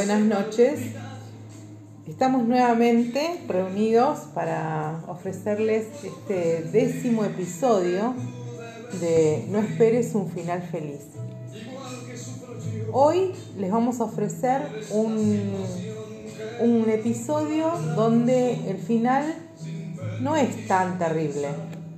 buenas noches. Estamos nuevamente reunidos para ofrecerles este 10º episodio de No esperes un final feliz. Hoy les vamos a ofrecer un episodio donde el final no es tan terrible.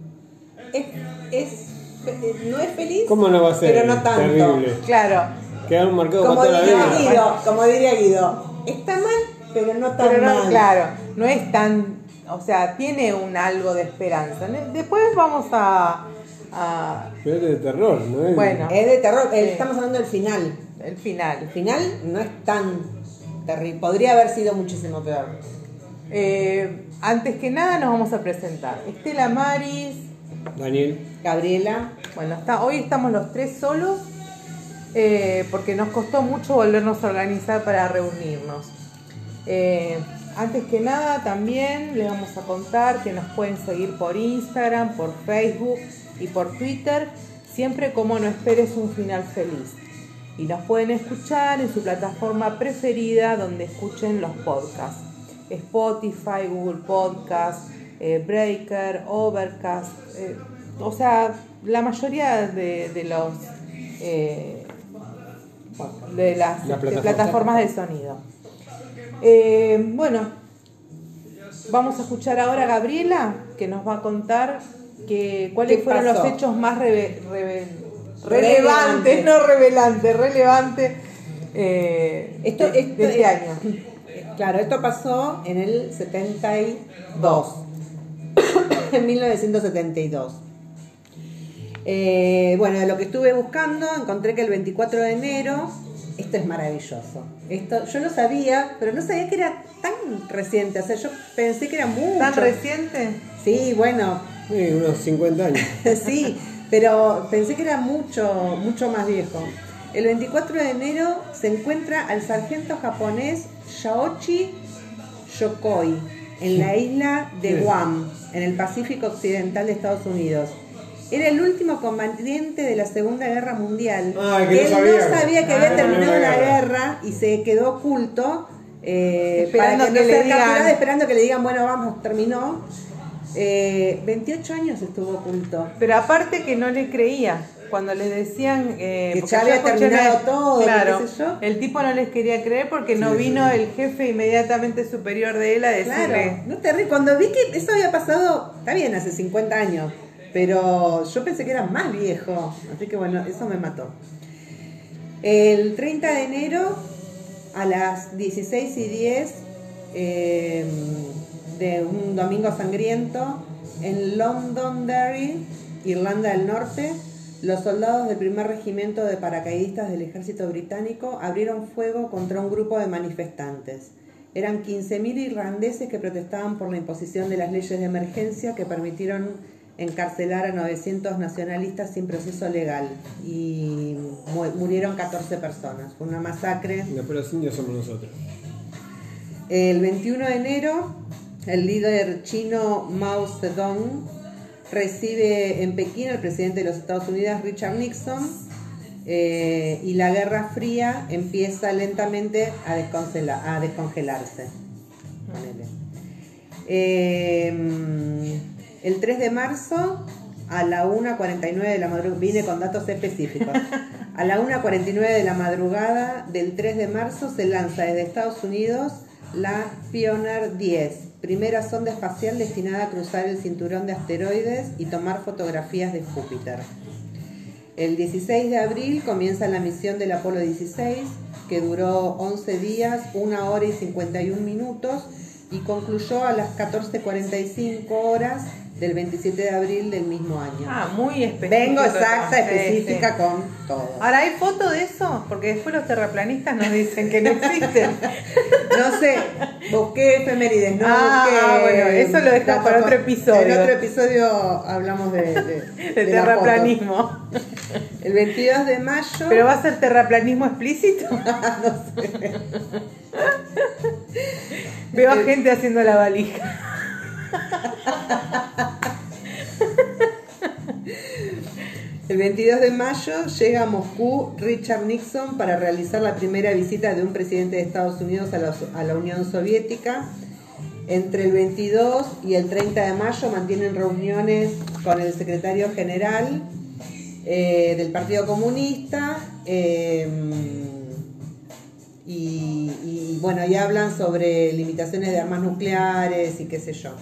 No es feliz, ¿cómo no va a ser? Pero no tanto. Terrible. Claro. Quedaron marcados Como para toda la vida. como diría Guido, está mal, pero no tan mal. Claro, no es tan, o sea, tiene un algo de esperanza. Después vamos a Pero es de terror, ¿no es? bueno, Es de terror. Sí. Estamos hablando del final. el final. El final no es tan terrible. Podría haber sido muchísimo peor. Antes que nada nos vamos a presentar. Estela, Maris, Daniel. Gabriela. bueno, hoy estamos los tres solos porque nos costó mucho volvernos a organizar para reunirnos. Antes que nada también les vamos a contar que nos pueden seguir por Instagram, por Facebook y por Twitter, siempre como No esperes un final feliz. Y nos pueden escuchar en su plataforma preferida donde escuchen los podcasts. Spotify, Google Podcast, Breaker, Overcast, o sea, la mayoría de los de las plataformas de sonido. Bueno, vamos a escuchar ahora a Gabriela, que nos va a contar cuáles fueron pasó? los hechos más relevantes, no revelantes, relevantes de este año. Claro, esto pasó en el 72. En 1972. Bueno, de lo que estuve buscando, encontré que el 24 de enero, esto es maravilloso. Esto yo lo sabía, pero no sabía que era tan reciente. O sea, yo pensé que era mucho. ¿Tan reciente? Sí, bueno, Sí, unos 50 años. sí, pero pensé que era mucho, mucho más viejo. El 24 de enero se encuentra al sargento japonés Shaochi Yokoi en la isla de Guam, en el Pacífico Occidental de Estados Unidos. Era el último combatiente de la Segunda Guerra Mundial. Que Él no sabía que había terminado la guerra y se quedó oculto Esperando para que que no le sea digan. capturado, esperando que le digan, bueno, vamos, terminó. 28 años estuvo oculto. Pero aparte que no le creía cuando les decían Que porque ya yo había escuché terminado todo, claro, qué sé yo. el tipo no les quería creer porque no vino el jefe inmediatamente superior de él a decirle. Claro, no te ríes. Cuando vi que eso había pasado, está bien, hace 50 años, pero yo pensé que era más viejo, así que bueno, eso me mató. El 30 de enero a las 16:10 de un domingo sangriento en Londonderry, Irlanda del Norte, los soldados del primer regimiento de paracaidistas del ejército británico abrieron fuego contra un grupo de manifestantes. Eran 15.000 irlandeses que protestaban por la imposición de las leyes de emergencia que permitieron encarcelar a 900 nacionalistas sin proceso legal y murieron 14 personas. Fue una masacre. Después los indios somos nosotros. El 21 de enero, el líder chino Mao Zedong recibe en Pekín al presidente de los Estados Unidos, Richard Nixon, y la Guerra Fría empieza lentamente a descongelarse. El 3 de marzo, a la 1:49 de la madrugada, vine con datos específicos, a la 1:49 de la madrugada del 3 de marzo se lanza desde Estados Unidos la Pioneer 10, primera sonda espacial destinada a cruzar el cinturón de asteroides y tomar fotografías de Júpiter. El 16 de abril comienza la misión del Apolo 16, que duró 11 días, 1 hora y 51 minutos, y concluyó a las 14:45 horas del 27 de abril del mismo año. Muy específica. Vengo exacta, Sí, específica sí. con todo. Ahora, ¿hay foto de eso? Porque después los terraplanistas nos dicen que no existen. No sé, busqué efemérides, no busqué. Bueno, eso lo dejamos para otro episodio. En otro episodio hablamos de De la terraplanismo. foto. El 22 de mayo. ¿Pero va a ser terraplanismo explícito? No sé. Veo a gente haciendo la valija. El 22 de mayo llega a Moscú Richard Nixon para realizar la primera visita de un presidente de Estados Unidos a la Unión Soviética. Entre el 22 y el 30 de mayo mantienen reuniones con el secretario general del Partido Comunista y bueno, ya hablan sobre limitaciones de armas nucleares y qué sé yo.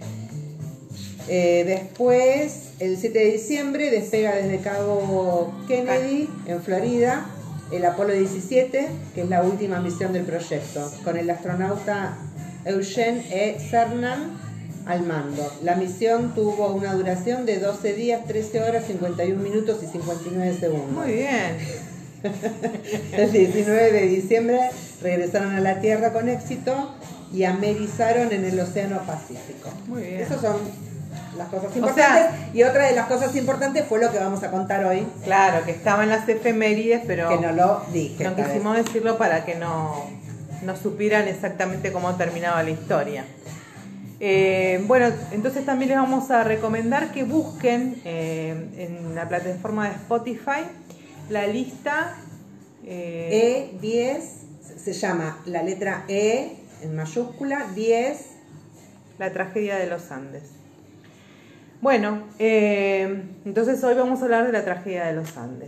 Después, el 7 de diciembre, despega desde Cabo Kennedy, en Florida, el Apolo 17, que es la última misión del proyecto, con el astronauta Eugene E. Cernan al mando. La misión tuvo una duración de 12 días, 13 horas, 51 minutos y 59 segundos. Muy bien. El 19 de diciembre regresaron a la Tierra con éxito y amerizaron en el Océano Pacífico. Muy bien. Esas son las cosas importantes. Y otra de las cosas importantes fue lo que vamos a contar hoy. Claro, que estaba en las efemérides, pero que no lo dije. No quisimos decirlo para que no supieran exactamente cómo terminaba la historia. Bueno, entonces también les vamos a recomendar que busquen en la plataforma de Spotify la lista E10, se llama la letra E en mayúscula, 10, la tragedia de los Andes. Bueno, entonces hoy vamos a hablar de la tragedia de los Andes.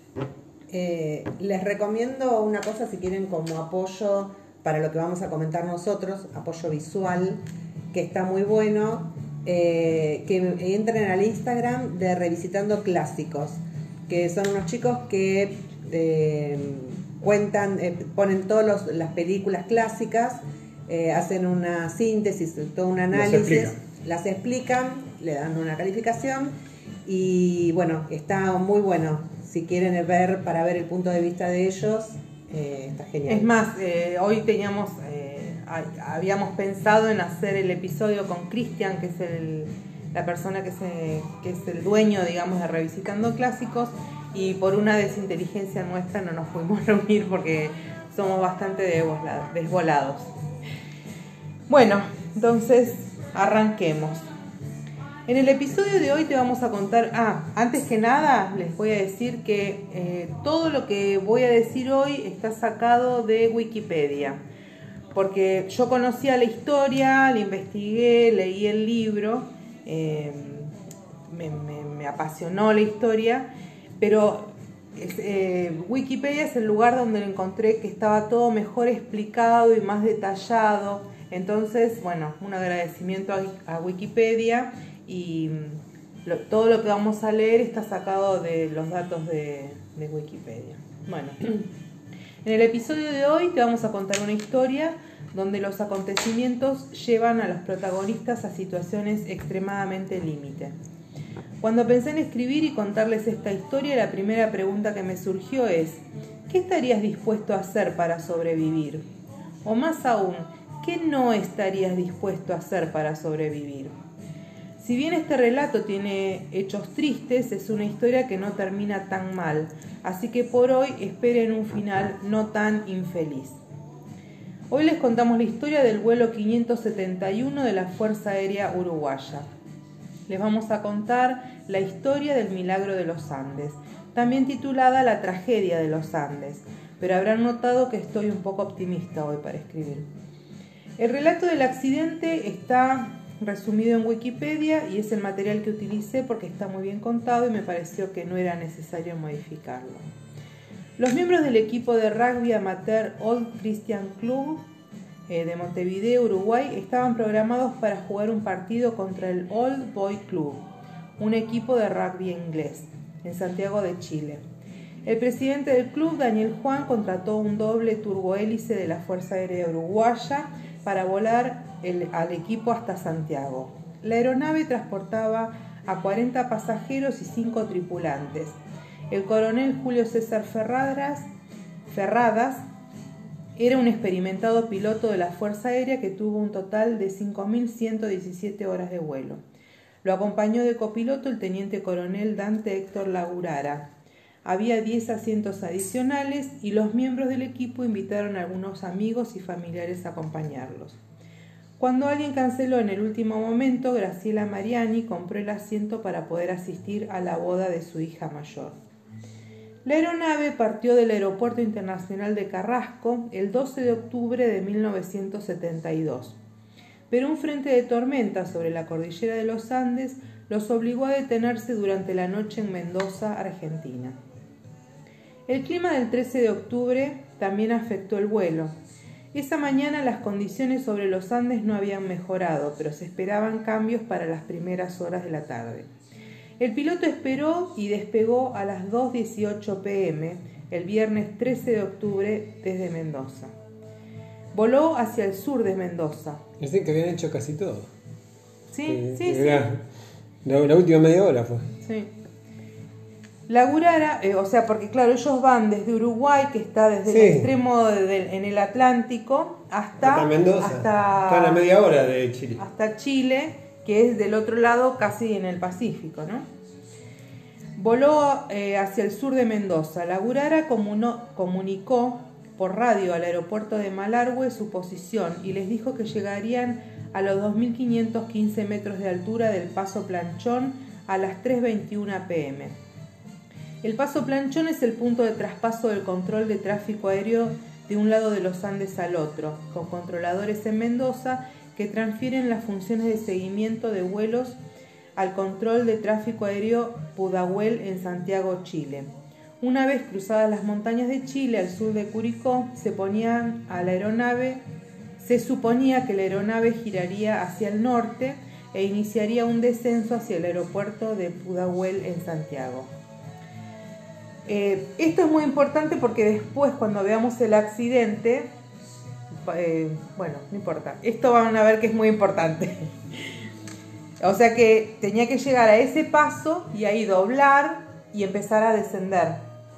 Les recomiendo una cosa si quieren como apoyo para lo que vamos a comentar nosotros, apoyo visual, que está muy bueno, que entren al Instagram de Revisitando Clásicos, que son unos chicos que cuentan, ponen todas las películas clásicas, hacen una síntesis, todo un análisis, las explican, le dan una calificación y bueno, está muy bueno. Si quieren ver para ver el punto de vista de ellos, está genial. Es más, hoy habíamos pensado en hacer el episodio con Cristian, que es la persona que es el dueño, digamos, de Revisitando Clásicos, y por una desinteligencia nuestra no nos pudimos reunir porque somos bastante desvolados. Bueno, entonces arranquemos. En el episodio de hoy te vamos a contar, antes que nada les voy a decir que todo lo que voy a decir hoy está sacado de Wikipedia, porque yo conocía la historia, la investigué, leí el libro, me apasionó la historia, pero Wikipedia es el lugar donde encontré que estaba todo mejor explicado y más detallado. Entonces, bueno, un agradecimiento a Wikipedia. Y todo lo que vamos a leer está sacado de los datos de Wikipedia. Bueno, en el episodio de hoy te vamos a contar una historia donde los acontecimientos llevan a los protagonistas a situaciones extremadamente límite. Cuando pensé en escribir y contarles esta historia, la primera pregunta que me surgió es: ¿qué estarías dispuesto a hacer para sobrevivir? O más aún, ¿qué no estarías dispuesto a hacer para sobrevivir? Si bien este relato tiene hechos tristes, es una historia que no termina tan mal, así que por hoy esperen un final no tan infeliz. Hoy les contamos la historia del vuelo 571 de la Fuerza Aérea Uruguaya. Les vamos a contar la historia del milagro de los Andes, también titulada La tragedia de los Andes, pero habrán notado que estoy un poco optimista hoy para escribir. El relato del accidente está resumido en Wikipedia y es el material que utilicé porque está muy bien contado y me pareció que no era necesario modificarlo. Los miembros del equipo de rugby amateur Old Christian Club de Montevideo, Uruguay, estaban programados para jugar un partido contra el Old Boy Club, un equipo de rugby inglés, en Santiago de Chile. El presidente del club, Daniel Juan, contrató un doble turbohélice de la Fuerza Aérea Uruguaya para volar al equipo hasta Santiago. La aeronave transportaba a 40 pasajeros y 5 tripulantes. El coronel Julio César Ferradas era un experimentado piloto de la Fuerza Aérea que tuvo un total de 5.117 horas de vuelo. Lo acompañó de copiloto el teniente coronel Dante Héctor Lagurara. Había 10 asientos adicionales y los miembros del equipo invitaron a algunos amigos y familiares a acompañarlos. Cuando alguien canceló en el último momento, Graciela Mariani compró el asiento para poder asistir a la boda de su hija mayor. La aeronave partió del Aeropuerto Internacional de Carrasco el 12 de octubre de 1972, pero un frente de tormenta sobre la cordillera de los Andes los obligó a detenerse durante la noche en Mendoza, Argentina. El clima del 13 de octubre también afectó el vuelo. Esa mañana las condiciones sobre los Andes no habían mejorado, pero se esperaban cambios para las primeras horas de la tarde. El piloto esperó y despegó a las 2:18 p.m. el viernes 13 de octubre desde Mendoza. Voló hacia el sur de Mendoza. Dicen que habían hecho casi todo. Sí. La última media hora fue. Sí. La Gurara, porque claro, ellos van desde Uruguay, que está desde el extremo en el Atlántico, hasta Mendoza. Está a la media hora de Chile. Hasta Chile, que es del otro lado, casi en el Pacífico, ¿no? Voló hacia el sur de Mendoza. La Gurara comunicó por radio al aeropuerto de Malargüe su posición y les dijo que llegarían a los 2.515 metros de altura del Paso Planchón a las 3:21 p.m. El Paso Planchón es el punto de traspaso del control de tráfico aéreo de un lado de los Andes al otro, con controladores en Mendoza que transfieren las funciones de seguimiento de vuelos al control de tráfico aéreo Pudahuel en Santiago, Chile. Una vez cruzadas las montañas de Chile al sur de Curicó, se suponía que la aeronave giraría hacia el norte e iniciaría un descenso hacia el aeropuerto de Pudahuel en Santiago. Esto es muy importante porque después, cuando veamos el accidente, no importa, esto van a ver que es muy importante. O sea que tenía que llegar a ese paso y ahí doblar y empezar a descender.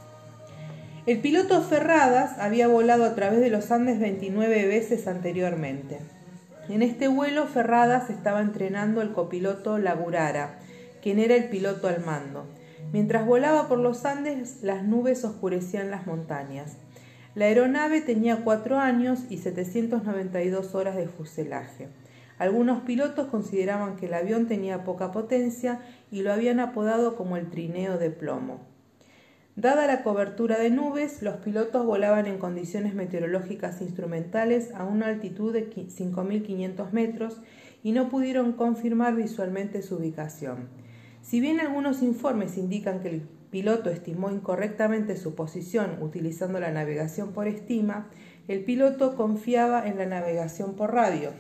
El piloto Ferradas había volado a través de los Andes 29 veces anteriormente. En este vuelo Ferradas estaba entrenando al copiloto La Gurara, quien era el piloto al mando. Mientras volaba por los Andes, las nubes oscurecían las montañas. La aeronave tenía 4 años y 792 horas de fuselaje. Algunos pilotos consideraban que el avión tenía poca potencia y lo habían apodado como el trineo de plomo. Dada la cobertura de nubes, los pilotos volaban en condiciones meteorológicas instrumentales a una altitud de 5.500 metros y no pudieron confirmar visualmente su ubicación. Si bien algunos informes indican que el piloto estimó incorrectamente su posición utilizando la navegación por estima, el piloto confiaba en la navegación por radio.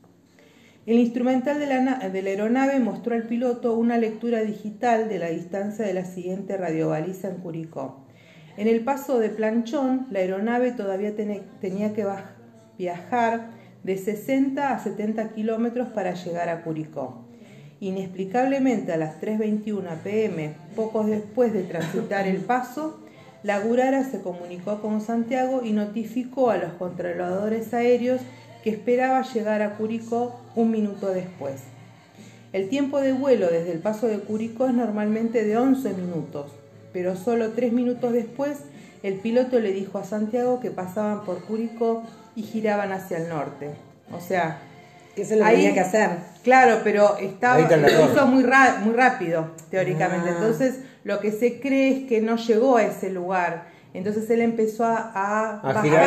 El instrumental de la aeronave mostró al piloto una lectura digital de la distancia de la siguiente radiobaliza en Curicó. En el Paso de Planchón, la aeronave todavía tenía que viajar de 60 a 70 kilómetros para llegar a Curicó. Inexplicablemente, a las 3:21 p.m., pocos después de transitar el paso, la Gurara se comunicó con Santiago y notificó a los controladores aéreos que esperaba llegar a Curicó un minuto después. El tiempo de vuelo desde el Paso de Curicó es normalmente de 11 minutos, pero solo 3 minutos después el piloto le dijo a Santiago que pasaban por Curicó y giraban hacia el norte. O sea, que eso lo tenía que hacer. Claro, pero lo hizo muy rápido, teóricamente. Entonces, lo que se cree es que no llegó a ese lugar. Entonces, él empezó a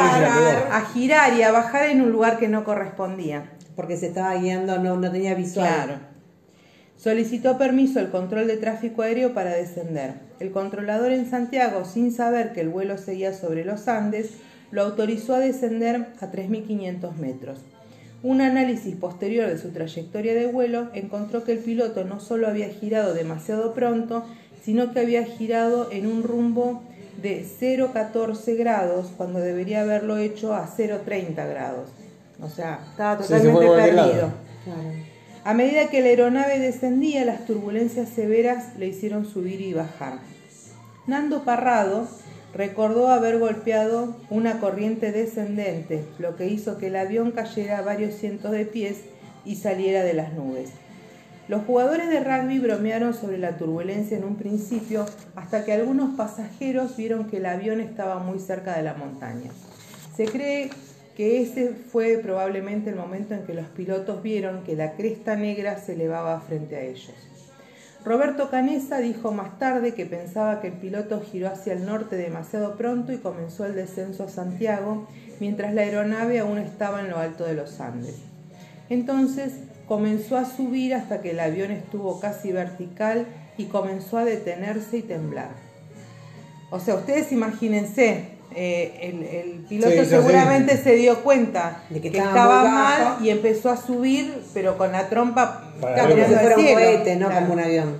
girar y a bajar en un lugar que no correspondía. Porque se estaba guiando, no tenía visual. Claro. Solicitó permiso al control de tráfico aéreo para descender. El controlador en Santiago, sin saber que el vuelo seguía sobre los Andes, lo autorizó a descender a 3.500 metros. Un análisis posterior de su trayectoria de vuelo encontró que el piloto no solo había girado demasiado pronto, sino que había girado en un rumbo de 0,14 grados cuando debería haberlo hecho a 0,30 grados. O sea, estaba totalmente perdido. Claro. A medida que la aeronave descendía, las turbulencias severas le hicieron subir y bajar. Nando Parrado recordó haber golpeado una corriente descendente, lo que hizo que el avión cayera a varios cientos de pies y saliera de las nubes. Los jugadores de rugby bromearon sobre la turbulencia en un principio, hasta que algunos pasajeros vieron que el avión estaba muy cerca de la montaña. Se cree que ese fue probablemente el momento en que los pilotos vieron que la cresta negra se elevaba frente a ellos. Roberto Canessa dijo más tarde que pensaba que el piloto giró hacia el norte demasiado pronto y comenzó el descenso a Santiago, mientras la aeronave aún estaba en lo alto de los Andes. Entonces comenzó a subir hasta que el avión estuvo casi vertical y comenzó a detenerse y temblar. O sea, ustedes imagínense, el piloto seguramente se dio cuenta de que estaba mal y empezó a subir, pero con la trompa caminando al cielo. Un cohete, no como un avión.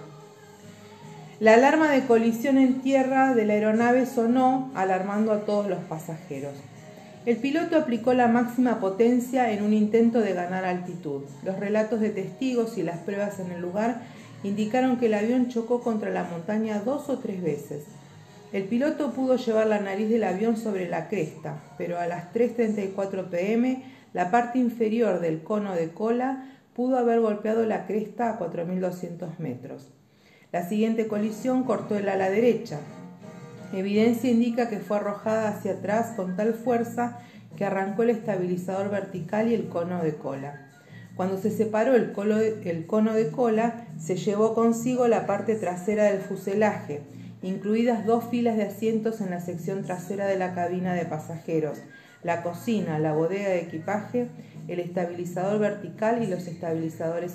La alarma de colisión en tierra de la aeronave sonó, alarmando a todos los pasajeros. El piloto aplicó la máxima potencia en un intento de ganar altitud. Los relatos de testigos y las pruebas en el lugar indicaron que el avión chocó contra la montaña 2 o 3 veces. El piloto pudo llevar la nariz del avión sobre la cresta, pero a las 3:34 p.m. la parte inferior del cono de cola pudo haber golpeado la cresta a 4.200 metros. La siguiente colisión cortó el ala derecha. Evidencia indica que fue arrojada hacia atrás con tal fuerza que arrancó el estabilizador vertical y el cono de cola. Cuando se separó el cono de cola, se llevó consigo la parte trasera del fuselaje, incluidas 2 filas de asientos en la sección trasera de la cabina de pasajeros, la cocina, la bodega de equipaje, el estabilizador vertical y los estabilizadores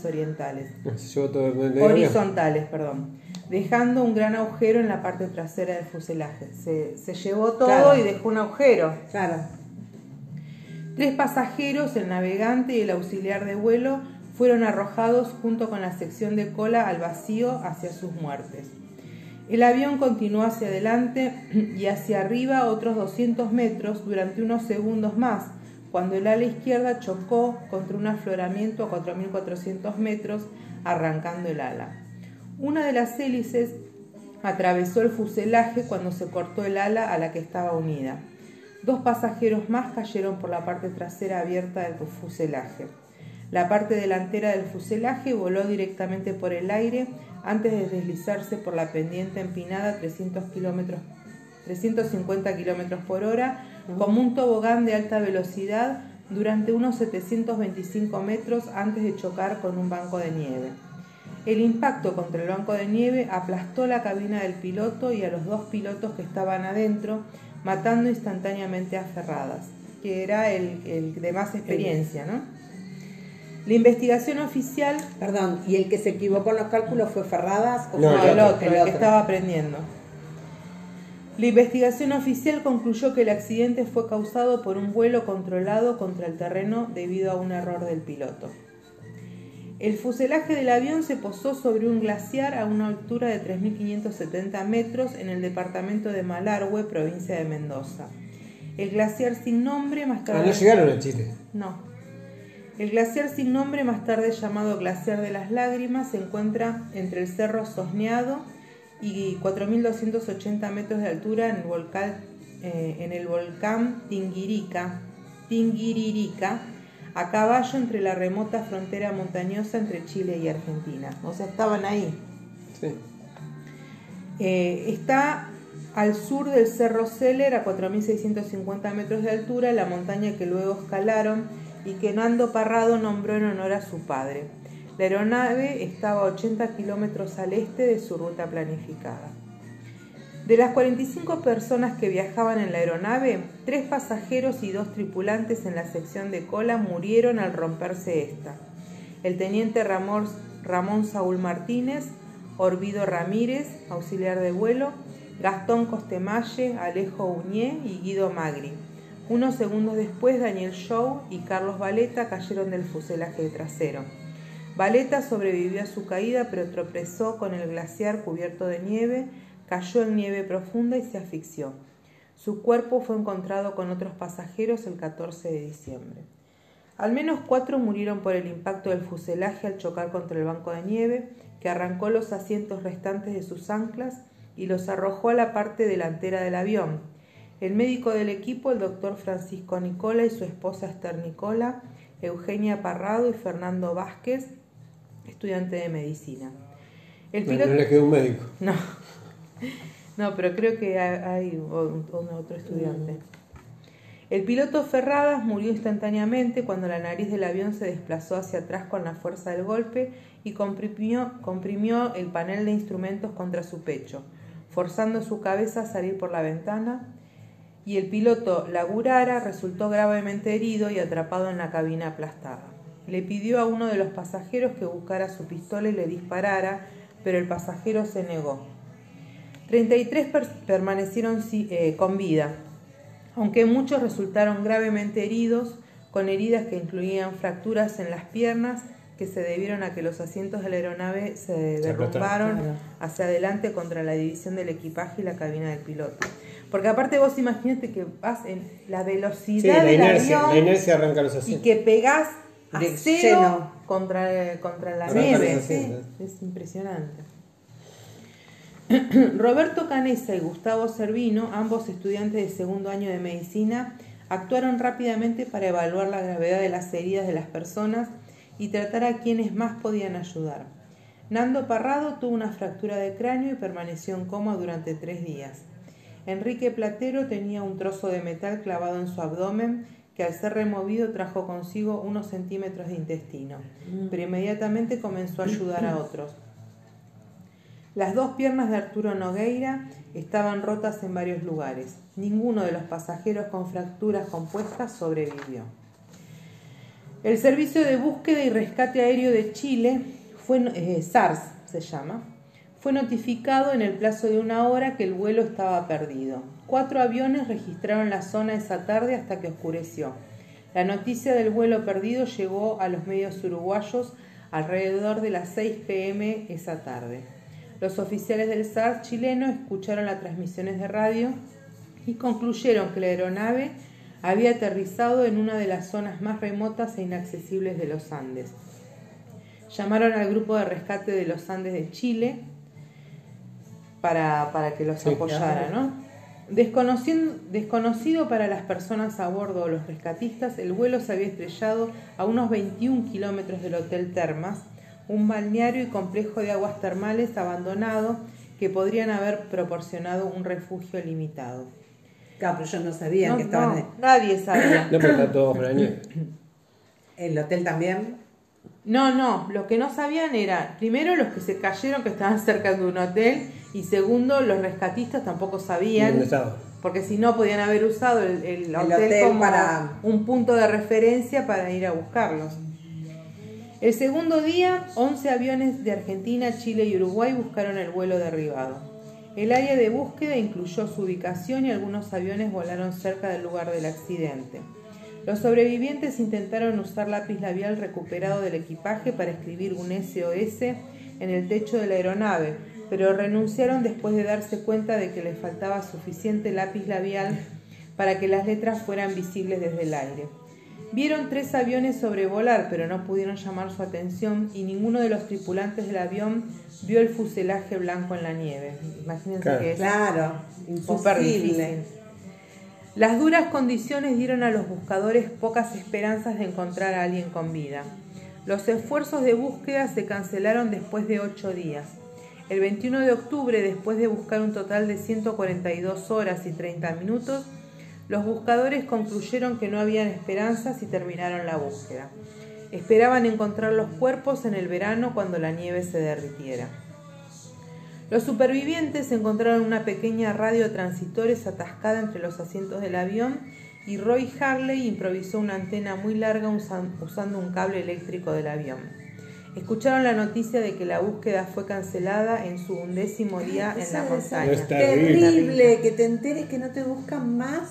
horizontales, dejando un gran agujero en la parte trasera del fuselaje. Se llevó todo y dejó un agujero. Claro. 3 pasajeros, el navegante y el auxiliar de vuelo, fueron arrojados junto con la sección de cola al vacío hacia sus muertes. El avión continuó hacia adelante y hacia arriba otros 200 metros durante unos segundos más, cuando el ala izquierda chocó contra un afloramiento a 4.400 metros, arrancando el ala. Una de las hélices atravesó el fuselaje cuando se cortó el ala a la que estaba unida. 2 pasajeros más cayeron por la parte trasera abierta del fuselaje. La parte delantera del fuselaje voló directamente por el aire antes de deslizarse por la pendiente empinada a 350 km por hora como un tobogán de alta velocidad durante unos 725 metros antes de chocar con un banco de nieve. El impacto contra el banco de nieve aplastó la cabina del piloto y a los 2 pilotos que estaban adentro, matando instantáneamente a Ferradas, que era el de más experiencia, ¿no? La investigación oficial... Perdón, ¿y el que se equivocó en los cálculos fue Ferradas? No, el otro, el que estaba aprendiendo. La investigación oficial concluyó que el accidente fue causado por un vuelo controlado contra el terreno debido a un error del piloto. El fuselaje del avión se posó sobre un glaciar a una altura de 3.570 metros en el departamento de Malargüe, provincia de Mendoza. El glaciar sin nombre más tarde... ¿No llegaron a Chile? No. El glaciar sin nombre, más tarde llamado Glaciar de las Lágrimas, se encuentra entre el Cerro Sosneado y 4.280 metros de altura en el volcán Tinguiririca, a caballo entre la remota frontera montañosa entre Chile y Argentina. O sea, estaban ahí. Sí. Está al sur del Cerro Seller, a 4.650 metros de altura, la montaña que luego escalaron y que Nando Parrado nombró en honor a su padre. La aeronave estaba a 80 kilómetros al este de su ruta planificada. De las 45 personas que viajaban en la aeronave, 3 pasajeros y 2 tripulantes en la sección de cola murieron al romperse esta. El teniente Ramón Saúl Martínez, Orbido Ramírez, auxiliar de vuelo, Gastón Costemalle, Alejo Uñé y Guido Magri. Unos segundos después, Daniel Shaw y Carlos Valeta cayeron del fuselaje trasero. Valeta sobrevivió a su caída, pero tropezó con el glaciar cubierto de nieve, cayó en nieve profunda y se asfixió. Su cuerpo fue encontrado con otros pasajeros el 14 de diciembre. Al menos 4 murieron por el impacto del fuselaje al chocar contra el banco de nieve, que arrancó los asientos restantes de sus anclas y los arrojó a la parte delantera del avión. El médico del equipo, el doctor Francisco Nicola y su esposa Esther Nicola, Eugenia Parrado y Fernando Vázquez, estudiante de medicina. El piloto... No le quedó un médico. No, pero creo que hay otro estudiante. El piloto Ferradas murió instantáneamente cuando la nariz del avión se desplazó hacia atrás con la fuerza del golpe y comprimió el panel de instrumentos contra su pecho, forzando su cabeza a salir por la ventana, y el piloto Lagurara resultó gravemente herido y atrapado en la cabina aplastada. Le pidió a uno de los pasajeros que buscara su pistola y le disparara, pero el pasajero se negó. 33 permanecieron con vida, aunque muchos resultaron gravemente heridos, con heridas que incluían fracturas en las piernas que se debieron a que los asientos de la aeronave se derrumbaron hacia adelante contra la división del equipaje y la cabina del piloto. Porque aparte vos imagínate que vas en la velocidad del avión, la inercia arranca los asientos. Y que pegás a De cero lleno. contra la Arranca nieve. los asientos. Es impresionante. Roberto Canessa y Gustavo Servino, ambos estudiantes de segundo año de medicina, actuaron rápidamente para evaluar la gravedad de las heridas de las personas y tratar a quienes más podían ayudar. Nando Parrado tuvo una fractura de cráneo y permaneció en coma durante 3 días. Enrique Platero tenía un trozo de metal clavado en su abdomen que al ser removido trajo consigo unos centímetros de intestino, pero inmediatamente comenzó a ayudar a otros. Las 2 piernas de Arturo Nogueira estaban rotas en varios lugares. Ninguno de los pasajeros con fracturas compuestas sobrevivió. El Servicio de Búsqueda y Rescate Aéreo de Chile, SARS se llama, fue notificado en el plazo de 1 hora que el vuelo estaba perdido. 4 aviones registraron la zona esa tarde hasta que oscureció. La noticia del vuelo perdido llegó a los medios uruguayos alrededor de las 6 p.m. esa tarde. Los oficiales del SARS chileno escucharon las transmisiones de radio y concluyeron que la aeronave había aterrizado en una de las zonas más remotas e inaccesibles de los Andes. Llamaron al grupo de rescate de los Andes de Chile para que los apoyara, ¿no? Desconocido para las personas a bordo o los rescatistas, el vuelo se había estrellado a unos 21 kilómetros del Hotel Termas, un balneario y complejo de aguas termales abandonado que podrían haber proporcionado un refugio limitado. Claro, pero ellos no sabían que estaban... Nadie sabía. No, pero está todo bajo la nieve. ¿El hotel también? No, lo que no sabían era, primero, los que se cayeron que estaban cerca de un hotel, y segundo, los rescatistas tampoco sabían, ¿Dónde estaba? porque si no podían haber usado el hotel como un punto de referencia para ir a buscarlos. El segundo día, 11 aviones de Argentina, Chile y Uruguay buscaron el vuelo derribado. El área de búsqueda incluyó su ubicación y algunos aviones volaron cerca del lugar del accidente. Los sobrevivientes intentaron usar lápiz labial recuperado del equipaje para escribir un SOS en el techo de la aeronave, pero renunciaron después de darse cuenta de que les faltaba suficiente lápiz labial para que las letras fueran visibles desde el aire. Vieron 3 aviones sobrevolar, pero no pudieron llamar su atención y ninguno de los tripulantes del avión vio el fuselaje blanco en la nieve. Imagínense Claro. que es Claro, súper imposible. difícil. Las duras condiciones dieron a los buscadores pocas esperanzas de encontrar a alguien con vida. Los esfuerzos de búsqueda se cancelaron después de 8 días. El 21 de octubre, después de buscar un total de 142 horas y 30 minutos, los buscadores concluyeron que no habían esperanzas y terminaron la búsqueda. Esperaban encontrar los cuerpos en el verano cuando la nieve se derritiera. Los supervivientes encontraron una pequeña radio transitores atascada entre los asientos del avión y Roy Harley improvisó una antena muy larga usando un cable eléctrico del avión. Escucharon la noticia de que la búsqueda fue cancelada en su 11º día en la montaña. Es Terrible, que te enteres que no te buscan más.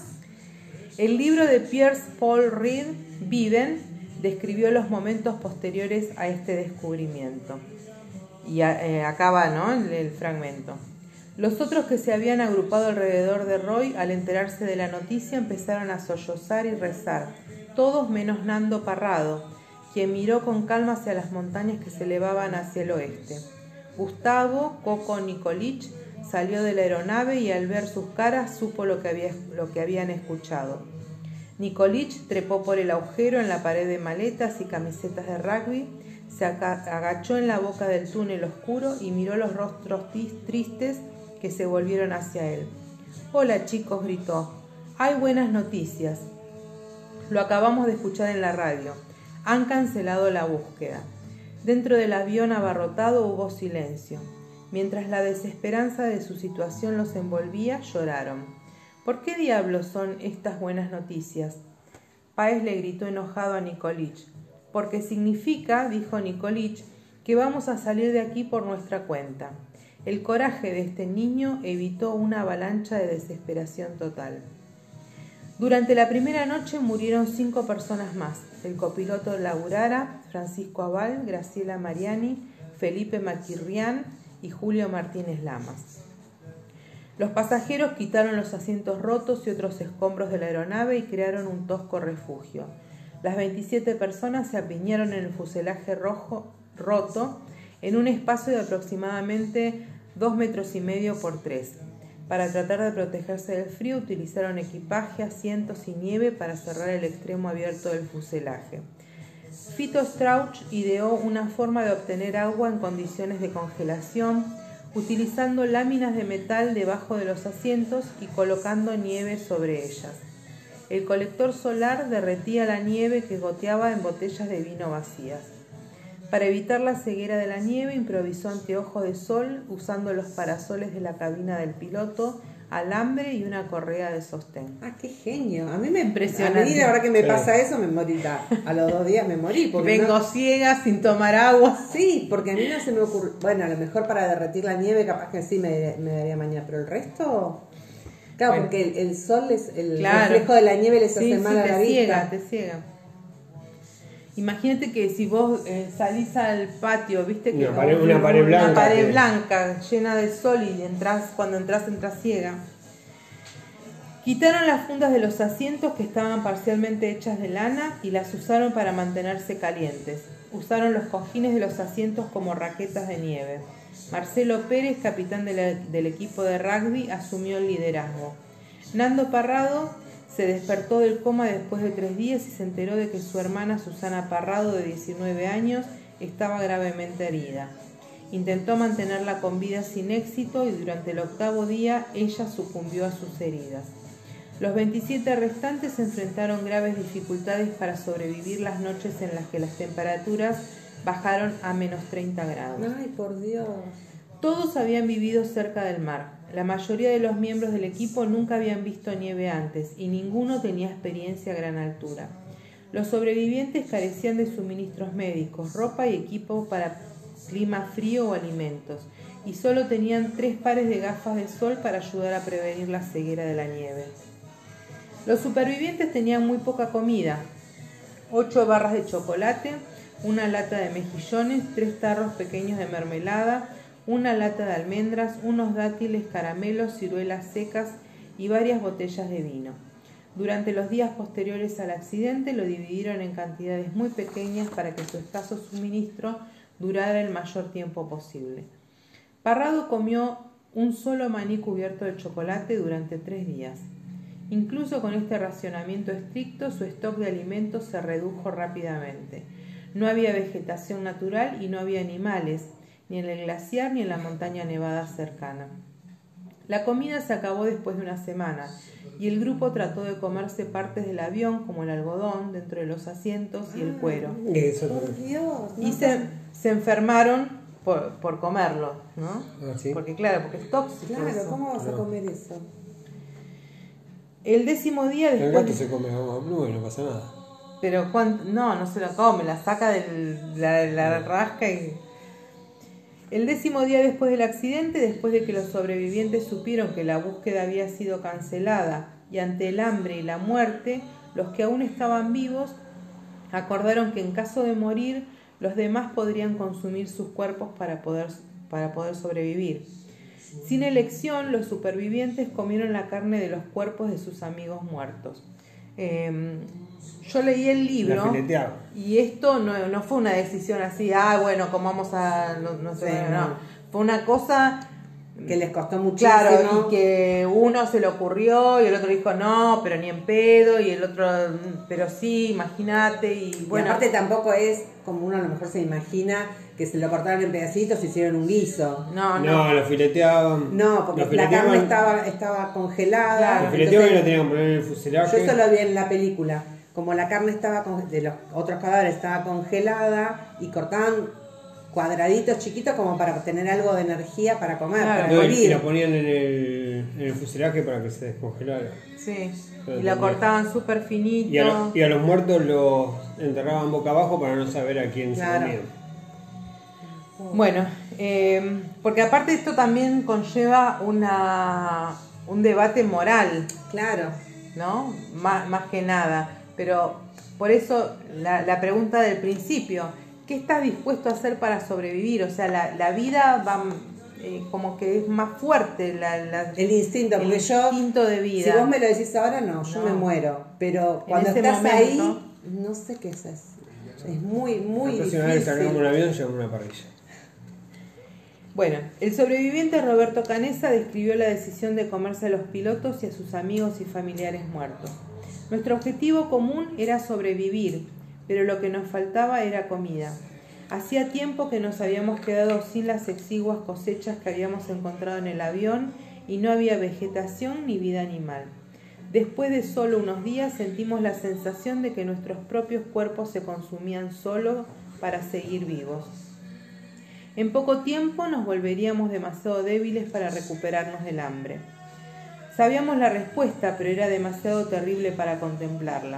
El libro de Pierce Paul Reed, Viven, describió los momentos posteriores a este descubrimiento. Y acaba, ¿no?, el fragmento. Los otros que se habían agrupado alrededor de Roy, al enterarse de la noticia, empezaron a sollozar y rezar, todos menos Nando Parrado, quien miró con calma hacia las montañas que se elevaban hacia el oeste. Gustavo Coco Nikolic salió de la aeronave y al ver sus caras supo lo que habían escuchado. Nikolic trepó por el agujero en la pared de maletas y camisetas de rugby, se agachó en la boca del túnel oscuro y miró los rostros tristes que se volvieron hacia él. «Hola, chicos», gritó. «Hay buenas noticias. Lo acabamos de escuchar en la radio. Han cancelado la búsqueda. Dentro del avión abarrotado hubo silencio. Mientras la desesperanza de su situación los envolvía, lloraron. ¿Por qué diablos son estas buenas noticias? Páez le gritó enojado a Nikolic. Porque significa, dijo Nikolic, que vamos a salir de aquí por nuestra cuenta. El coraje de este niño evitó una avalancha de desesperación total. Durante la primera noche murieron 5 personas más: el copiloto Laurara, Francisco Aval, Graciela Mariani, Felipe Maquirrián y Julio Martínez Lamas. Los pasajeros quitaron los asientos rotos y otros escombros de la aeronave y crearon un tosco refugio. Las 27 personas se apiñaron en el fuselaje roto en un espacio de aproximadamente 2,5 metros por 3. Para tratar de protegerse del frío utilizaron equipaje, asientos y nieve para cerrar el extremo abierto del fuselaje. Fito Strauch ideó una forma de obtener agua en condiciones de congelación, utilizando láminas de metal debajo de los asientos y colocando nieve sobre ellas. El colector solar derretía la nieve que goteaba en botellas de vino vacías. Para evitar la ceguera de la nieve, improvisó anteojos de sol usando los parasoles de la cabina del piloto, alambre y una correa de sostén. Ah, qué genio. A mí me Impresionante. A mí la verdad que me pasa eso, me morí. A los 2 días me morí. Vengo ciega, sin tomar agua. Sí, porque a mí no se me ocurre. Bueno, a lo mejor para derretir la nieve capaz que sí me daría mañana, pero el resto... Claro, bueno, porque el sol, el reflejo de la nieve les hace mal a la vista. Te ciega. Imagínate que si vos salís al patio, viste que una pared blanca llena de sol y cuando entras ciega. Quitaron las fundas de los asientos que estaban parcialmente hechas de lana y las usaron para mantenerse calientes. Usaron los cojines de los asientos como raquetas de nieve. Marcelo Pérez, capitán del equipo de rugby, asumió el liderazgo. Nando Parrado se despertó del coma después de 3 días y se enteró de que su hermana Susana Parrado, de 19 años, estaba gravemente herida. Intentó mantenerla con vida sin éxito y durante el 8º día ella sucumbió a sus heridas. Los 27 restantes se enfrentaron graves dificultades para sobrevivir las noches en las que las temperaturas bajaron a menos 30 grados. ¡Ay, por Dios! Todos habían vivido cerca del mar. La mayoría de los miembros del equipo nunca habían visto nieve antes y ninguno tenía experiencia a gran altura. Los sobrevivientes carecían de suministros médicos, ropa y equipo para clima frío o alimentos, y solo tenían 3 pares de gafas de sol para ayudar a prevenir la ceguera de la nieve. Los supervivientes tenían muy poca comida: 8 barras de chocolate, una lata de mejillones, 3 tarros pequeños de mermelada, una lata de almendras, unos dátiles, caramelos, ciruelas secas y varias botellas de vino. Durante los días posteriores al accidente lo dividieron en cantidades muy pequeñas para que su escaso suministro durara el mayor tiempo posible. Parrado comió un solo maní cubierto de chocolate durante 3 días. Incluso con este racionamiento estricto, su stock de alimentos se redujo rápidamente. No había vegetación natural y no había animales, ni en el glaciar ni en la montaña nevada cercana. La comida se acabó después de una semana y el grupo trató de comerse partes del avión, como el algodón dentro de los asientos y el cuero. Por Dios, y se enfermaron por comerlo, ¿no? ¿Sí? Porque es tóxico. Claro, eso. ¿cómo vas a comer eso? El 10º día El después... gato se come goma blue y no pasa nada. Pero no se lo come, la saca de la rasca y... El 10º día después del accidente, después de que los sobrevivientes supieron que la búsqueda había sido cancelada y ante el hambre y la muerte, los que aún estaban vivos acordaron que en caso de morir, los demás podrían consumir sus cuerpos para poder sobrevivir. Sin elección, los supervivientes comieron la carne de los cuerpos de sus amigos muertos. Yo leí el libro y esto no fue una decisión así, bueno, comamos no sé, no. Fue una cosa que les costó muchísimo. Claro, y que uno se le ocurrió y el otro dijo no, pero ni en pedo, y el otro, pero sí, imagínate, y bueno. Y aparte tampoco es como uno a lo mejor se imagina que se lo cortaron en pedacitos y hicieron un guiso. No, lo fileteaban. No, porque la carne estaba congelada. Lo fileteaban y lo tenían que poner en el fuselaje. Yo eso lo vi en la película. como la carne de los otros cadáveres estaba congelada y cortaban cuadraditos chiquitos como para tener algo de energía para comer, para y morir. la ponían en el fuselaje para que se descongelara. Sí, y la cortaban súper finito. Y a los muertos los enterraban boca abajo para no saber a quién se comían. Bueno, porque aparte esto también conlleva un debate moral. Claro. ¿No? Más que nada. Pero por eso la pregunta del principio, ¿qué estás dispuesto a hacer para sobrevivir? O sea, la vida va como que es más fuerte el instinto, porque instinto de vida. Si vos me lo decís ahora, yo me muero. Pero cuando estás momento, ahí, no sé qué es eso. Es muy, muy difícil. La próxima vez sacamos un avión, llevamos una parrilla. Bueno, el sobreviviente Roberto Canessa describió la decisión de comerse a los pilotos y a sus amigos y familiares muertos. Nuestro objetivo común era sobrevivir, pero lo que nos faltaba era comida. Hacía tiempo que nos habíamos quedado sin las exiguas cosechas que habíamos encontrado en el avión y no había vegetación ni vida animal. Después de solo unos días sentimos la sensación de que nuestros propios cuerpos se consumían solo para seguir vivos. En poco tiempo nos volveríamos demasiado débiles para recuperarnos del hambre. Sabíamos la respuesta, pero era demasiado terrible para contemplarla.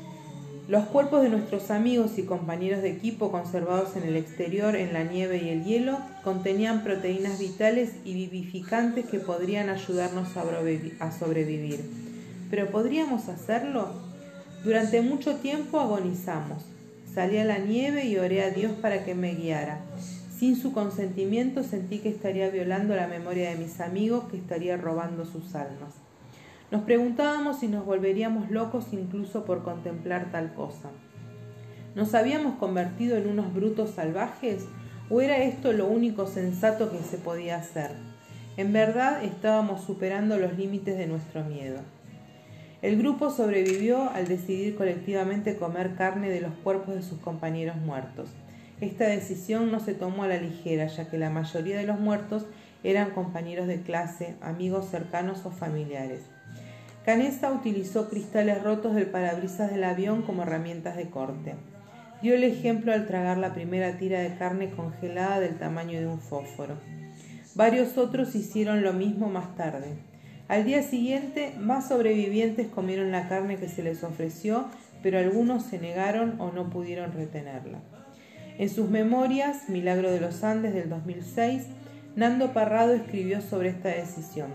Los cuerpos de nuestros amigos y compañeros de equipo conservados en el exterior, en la nieve y el hielo, contenían proteínas vitales y vivificantes que podrían ayudarnos a sobrevivir. ¿Pero podríamos hacerlo? Durante mucho tiempo agonizamos. Salí a la nieve y oré a Dios para que me guiara. Sin su consentimiento sentí que estaría violando la memoria de mis amigos, que estaría robando sus almas. Nos preguntábamos si nos volveríamos locos incluso por contemplar tal cosa. ¿Nos habíamos convertido en unos brutos salvajes o era esto lo único sensato que se podía hacer? En verdad estábamos superando los límites de nuestro miedo. El grupo sobrevivió al decidir colectivamente comer carne de los cuerpos de sus compañeros muertos. Esta decisión no se tomó a la ligera, ya que la mayoría de los muertos eran compañeros de clase, amigos cercanos o familiares. Canessa utilizó cristales rotos del parabrisas del avión como herramientas de corte. Dio el ejemplo al tragar la primera tira de carne congelada del tamaño de un fósforo. Varios otros hicieron lo mismo más tarde. Al día siguiente, más sobrevivientes comieron la carne que se les ofreció, pero algunos se negaron o no pudieron retenerla. En sus memorias, Milagro de los Andes del 2006, Nando Parrado escribió sobre esta decisión.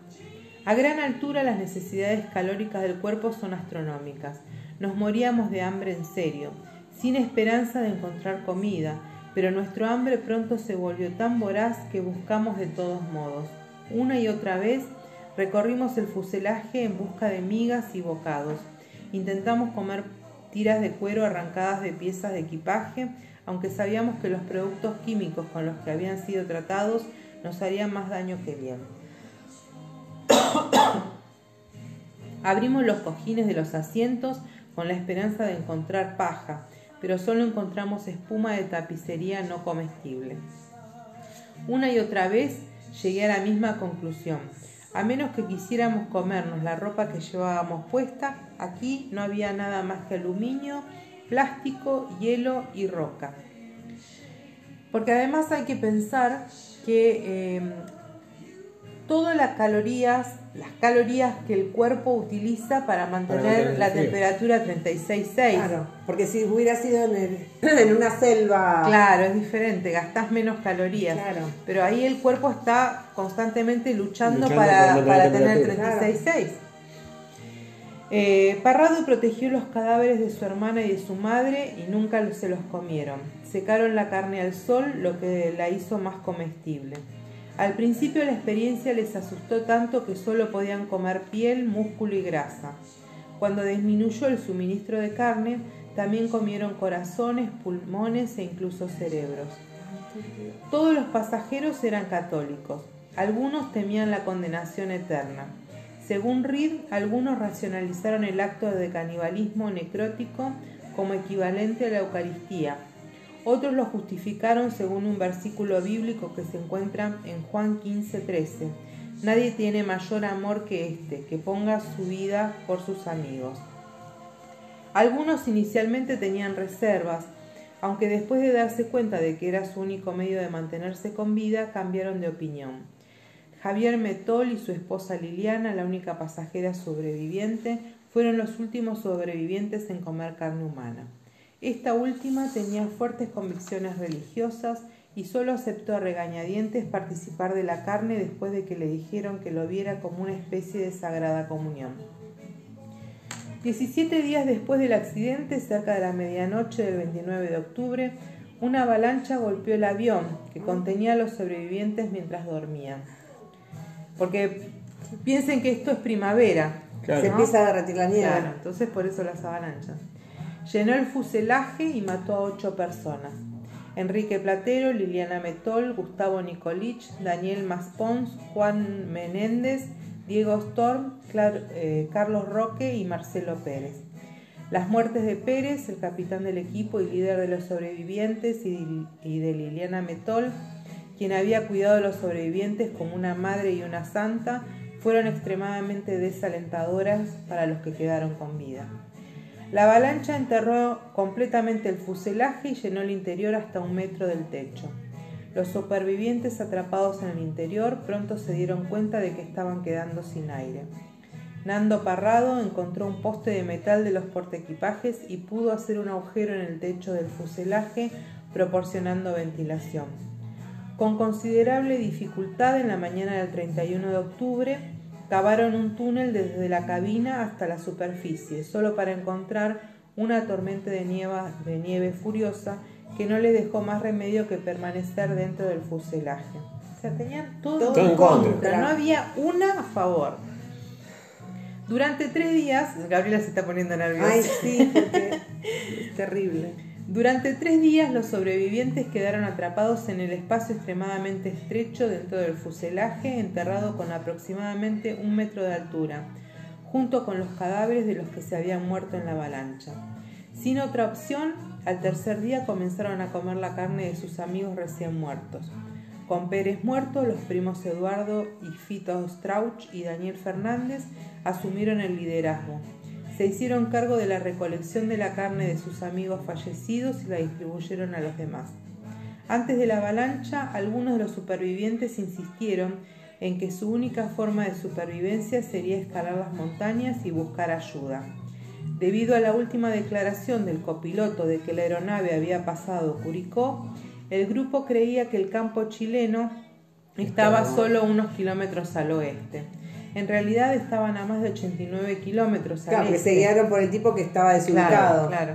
A gran altura las necesidades calóricas del cuerpo son astronómicas. Nos moríamos de hambre en serio, sin esperanza de encontrar comida, pero nuestro hambre pronto se volvió tan voraz que buscamos de todos modos. Una y otra vez recorrimos el fuselaje en busca de migas y bocados. Intentamos comer tiras de cuero arrancadas de piezas de equipaje, aunque sabíamos que los productos químicos con los que habían sido tratados nos harían más daño que bien. Abrimos los cojines de los asientos con la esperanza de encontrar paja, pero solo encontramos espuma de tapicería no comestible. Una y otra vez llegué a la misma conclusión. A menos que quisiéramos comernos la ropa que llevábamos puesta, aquí no había nada más que aluminio, plástico, hielo y roca. Porque además hay que pensar que todas las calorías que el cuerpo utiliza para mantener la temperatura 36,6. Claro, porque si hubiera sido en una selva... Claro, es diferente, gastás menos calorías. Claro. Pero ahí el cuerpo está constantemente luchando para tener 36,6. Parrado protegió los cadáveres de su hermana y de su madre y nunca se los comieron. Secaron la carne al sol, lo que la hizo más comestible. Al principio la experiencia les asustó tanto que solo podían comer piel, músculo y grasa. Cuando disminuyó el suministro de carne, también comieron corazones, pulmones e incluso cerebros. Todos los pasajeros eran católicos. Algunos temían la condenación eterna. Según Reed, algunos racionalizaron el acto de canibalismo necrótico como equivalente a la Eucaristía. Otros lo justificaron según un versículo bíblico que se encuentra en Juan 15:13. Nadie tiene mayor amor que este, que ponga su vida por sus amigos. Algunos inicialmente tenían reservas, aunque después de darse cuenta de que era su único medio de mantenerse con vida, cambiaron de opinión. Javier Metol y su esposa Liliana, la única pasajera sobreviviente, fueron los últimos sobrevivientes en comer carne humana. Esta última tenía fuertes convicciones religiosas y solo aceptó a regañadientes participar de la carne después de que le dijeron que lo viera como una especie de sagrada comunión. 17 días después del accidente, cerca de la medianoche del 29 de octubre, una avalancha golpeó el avión que contenía a los sobrevivientes mientras dormían. Porque piensen que esto es primavera. Claro. Se empieza a derretir la nieve. Claro, entonces por eso las avalanchas. Llenó el fuselaje y mató a 8 personas. Enrique Platero, Liliana Metol, Gustavo Nicolich, Daniel Maspons, Juan Menéndez, Diego Storm, Carlos Roque y Marcelo Pérez. Las muertes de Pérez, el capitán del equipo y líder de los sobrevivientes, y de Liliana Metol, quien había cuidado de los sobrevivientes como una madre y una santa, fueron extremadamente desalentadoras para los que quedaron con vida. La avalancha enterró completamente el fuselaje y llenó el interior hasta 1 metro del techo. Los supervivientes atrapados en el interior pronto se dieron cuenta de que estaban quedando sin aire. Nando Parrado encontró un poste de metal de los portaequipajes y pudo hacer un agujero en el techo del fuselaje, proporcionando ventilación. Con considerable dificultad, en la mañana del 31 de octubre, cavaron un túnel desde la cabina hasta la superficie, solo para encontrar una tormenta de nieve furiosa que no les dejó más remedio que permanecer dentro del fuselaje. O sea, tenían todo en contra, no había una a favor. Durante 3 días, Gabriela se está poniendo nerviosa. Ay, sí, porque es terrible. Durante 3 días los sobrevivientes quedaron atrapados en el espacio extremadamente estrecho dentro del fuselaje, enterrado con aproximadamente 1 metro de altura, junto con los cadáveres de los que se habían muerto en la avalancha. Sin otra opción, al tercer día comenzaron a comer la carne de sus amigos recién muertos. Con Pérez muerto, los primos Eduardo y Fito Strauch y Daniel Fernández asumieron el liderazgo. Se hicieron cargo de la recolección de la carne de sus amigos fallecidos y la distribuyeron a los demás. Antes de la avalancha, algunos de los supervivientes insistieron en que su única forma de supervivencia sería escalar las montañas y buscar ayuda. Debido a la última declaración del copiloto de que la aeronave había pasado Curicó, el grupo creía que el campo chileno estaba solo unos kilómetros al oeste. En realidad estaban a más de 89 kilómetros al este. Que se guiaron por el tipo que estaba desubicado. Claro.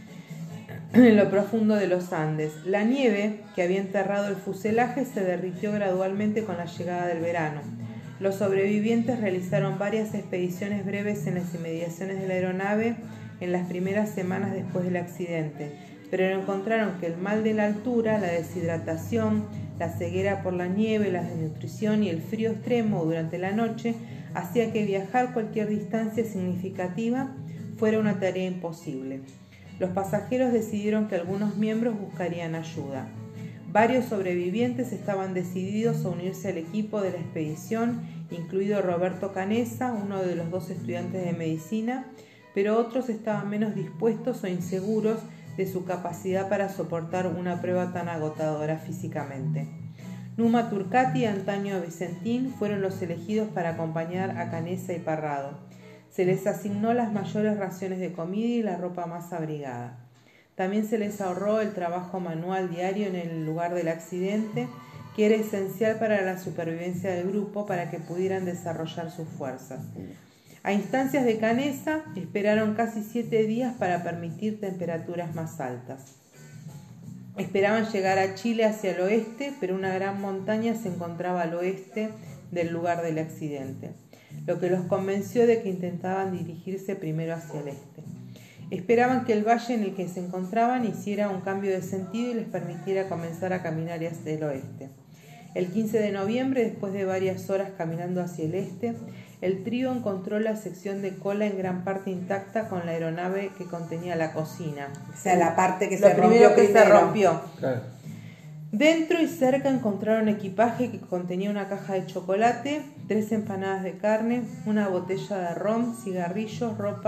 En lo profundo de los Andes. La nieve que había enterrado el fuselaje se derritió gradualmente con la llegada del verano. Los sobrevivientes realizaron varias expediciones breves en las inmediaciones de la aeronave en las primeras semanas después del accidente, pero encontraron que el mal de la altura, la deshidratación, la ceguera por la nieve, la desnutrición y el frío extremo durante la noche hacía que viajar cualquier distancia significativa fuera una tarea imposible. Los pasajeros decidieron que algunos miembros buscarían ayuda. Varios sobrevivientes estaban decididos a unirse al equipo de la expedición, incluido Roberto Canessa, uno de los 2 estudiantes de medicina, pero otros estaban menos dispuestos o inseguros de su capacidad para soportar una prueba tan agotadora físicamente. Numa Turcati y Antonio Vicentín fueron los elegidos para acompañar a Canessa y Parrado. Se les asignó las mayores raciones de comida y la ropa más abrigada. También se les ahorró el trabajo manual diario en el lugar del accidente, que era esencial para la supervivencia del grupo para que pudieran desarrollar sus fuerzas. A instancias de Canessa, esperaron casi 7 días para permitir temperaturas más altas. Esperaban llegar a Chile hacia el oeste, pero una gran montaña se encontraba al oeste del lugar del accidente, lo que los convenció de que intentaban dirigirse primero hacia el este. Esperaban que el valle en el que se encontraban hiciera un cambio de sentido y les permitiera comenzar a caminar hacia el oeste. El 15 de noviembre, después de varias horas caminando hacia el este, el trío encontró la sección de cola en gran parte intacta con la aeronave que contenía la cocina. O sea, la parte que Lo se rompió primero que se rompió. Claro. Dentro y cerca encontraron equipaje que contenía una caja de chocolate, 3 empanadas de carne, una botella de ron, cigarrillos, ropa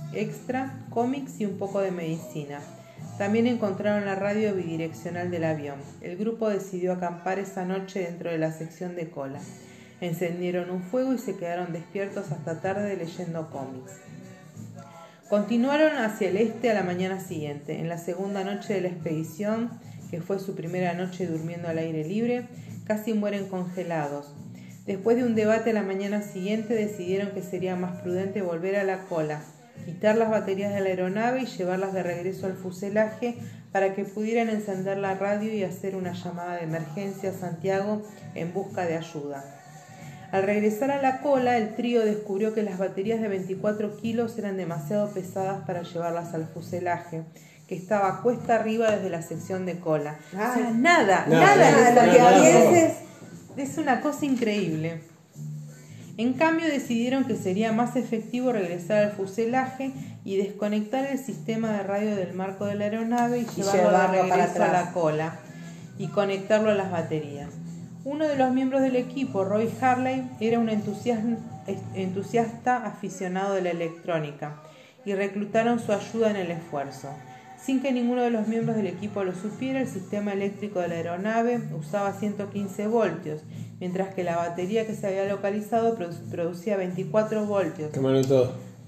extra, cómics y un poco de medicina. También encontraron la radio bidireccional del avión. El grupo decidió acampar esa noche dentro de la sección de cola. Encendieron un fuego y se quedaron despiertos hasta tarde leyendo cómics. Continuaron hacia el este a la mañana siguiente. En la segunda noche de la expedición, que fue su primera noche durmiendo al aire libre, casi mueren congelados. Después de un debate a la mañana siguiente, decidieron que sería más prudente volver a la cola, quitar las baterías de la aeronave y llevarlas de regreso al fuselaje para que pudieran encender la radio y hacer una llamada de emergencia a Santiago en busca de ayuda. Al regresar a la cola, el trío descubrió que las baterías de 24 kilos eran demasiado pesadas para llevarlas al fuselaje, que estaba cuesta arriba desde la sección de cola. O sea, nada, lo que a veces es una cosa increíble. En cambio, decidieron que sería más efectivo regresar al fuselaje y desconectar el sistema de radio del marco de la aeronave y llevarlo de regreso a la cola y conectarlo a las baterías. Uno de los miembros del equipo, Roy Harley, era un entusiasta aficionado de la electrónica y reclutaron su ayuda en el esfuerzo. Sin que ninguno de los miembros del equipo lo supiera, el sistema eléctrico de la aeronave usaba 115 voltios, mientras que la batería que se había localizado producía 24 voltios. Quemaron todo.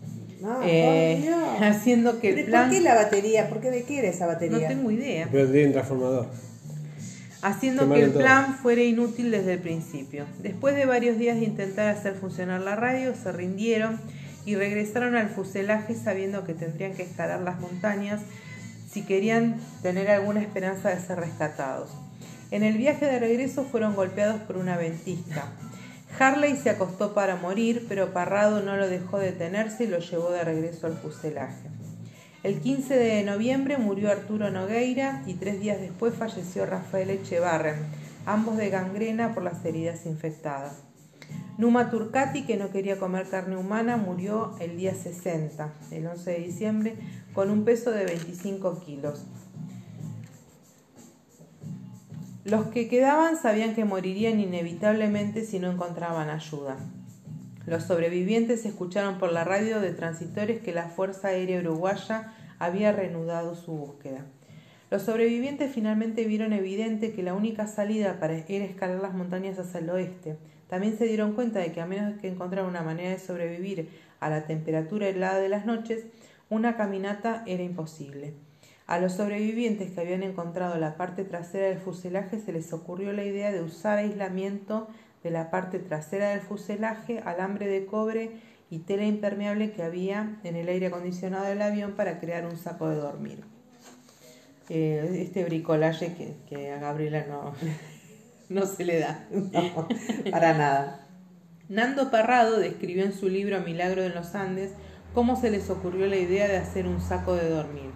Haciendo que el plan... ¿Por qué la batería? ¿De qué era esa batería? No tengo idea. Pero tiene un transformador. Haciendo que el plan fuera inútil desde el principio. Después de varios días de intentar hacer funcionar la radio, se rindieron y regresaron al fuselaje sabiendo que tendrían que escalar las montañas si querían tener alguna esperanza de ser rescatados. En el viaje de regreso fueron golpeados por una ventisca. Harley se acostó para morir, pero Parrado no lo dejó detenerse y lo llevó de regreso al fuselaje. El 15 de noviembre murió Arturo Nogueira y 3 días después falleció Rafael Echevarren, ambos de gangrena por las heridas infectadas. Numa Turcati, que no quería comer carne humana, murió el día 60, el 11 de diciembre, con un peso de 25 kilos. Los que quedaban sabían que morirían inevitablemente si no encontraban ayuda. Los sobrevivientes escucharon por la radio de transitores que la Fuerza Aérea Uruguaya había reanudado su búsqueda. Los sobrevivientes finalmente vieron evidente que la única salida era escalar las montañas hacia el oeste. También se dieron cuenta de que a menos que encontraran una manera de sobrevivir a la temperatura helada de las noches, una caminata era imposible. A los sobrevivientes que habían encontrado la parte trasera del fuselaje se les ocurrió la idea de usar aislamiento de la parte trasera del fuselaje, alambre de cobre y tela impermeable que había en el aire acondicionado del avión para crear un saco de dormir. Este bricolaje que a Gabriela no se le da. No, para nada. Nando Parrado describió en su libro Milagro en los Andes cómo se les ocurrió la idea de hacer un saco de dormir.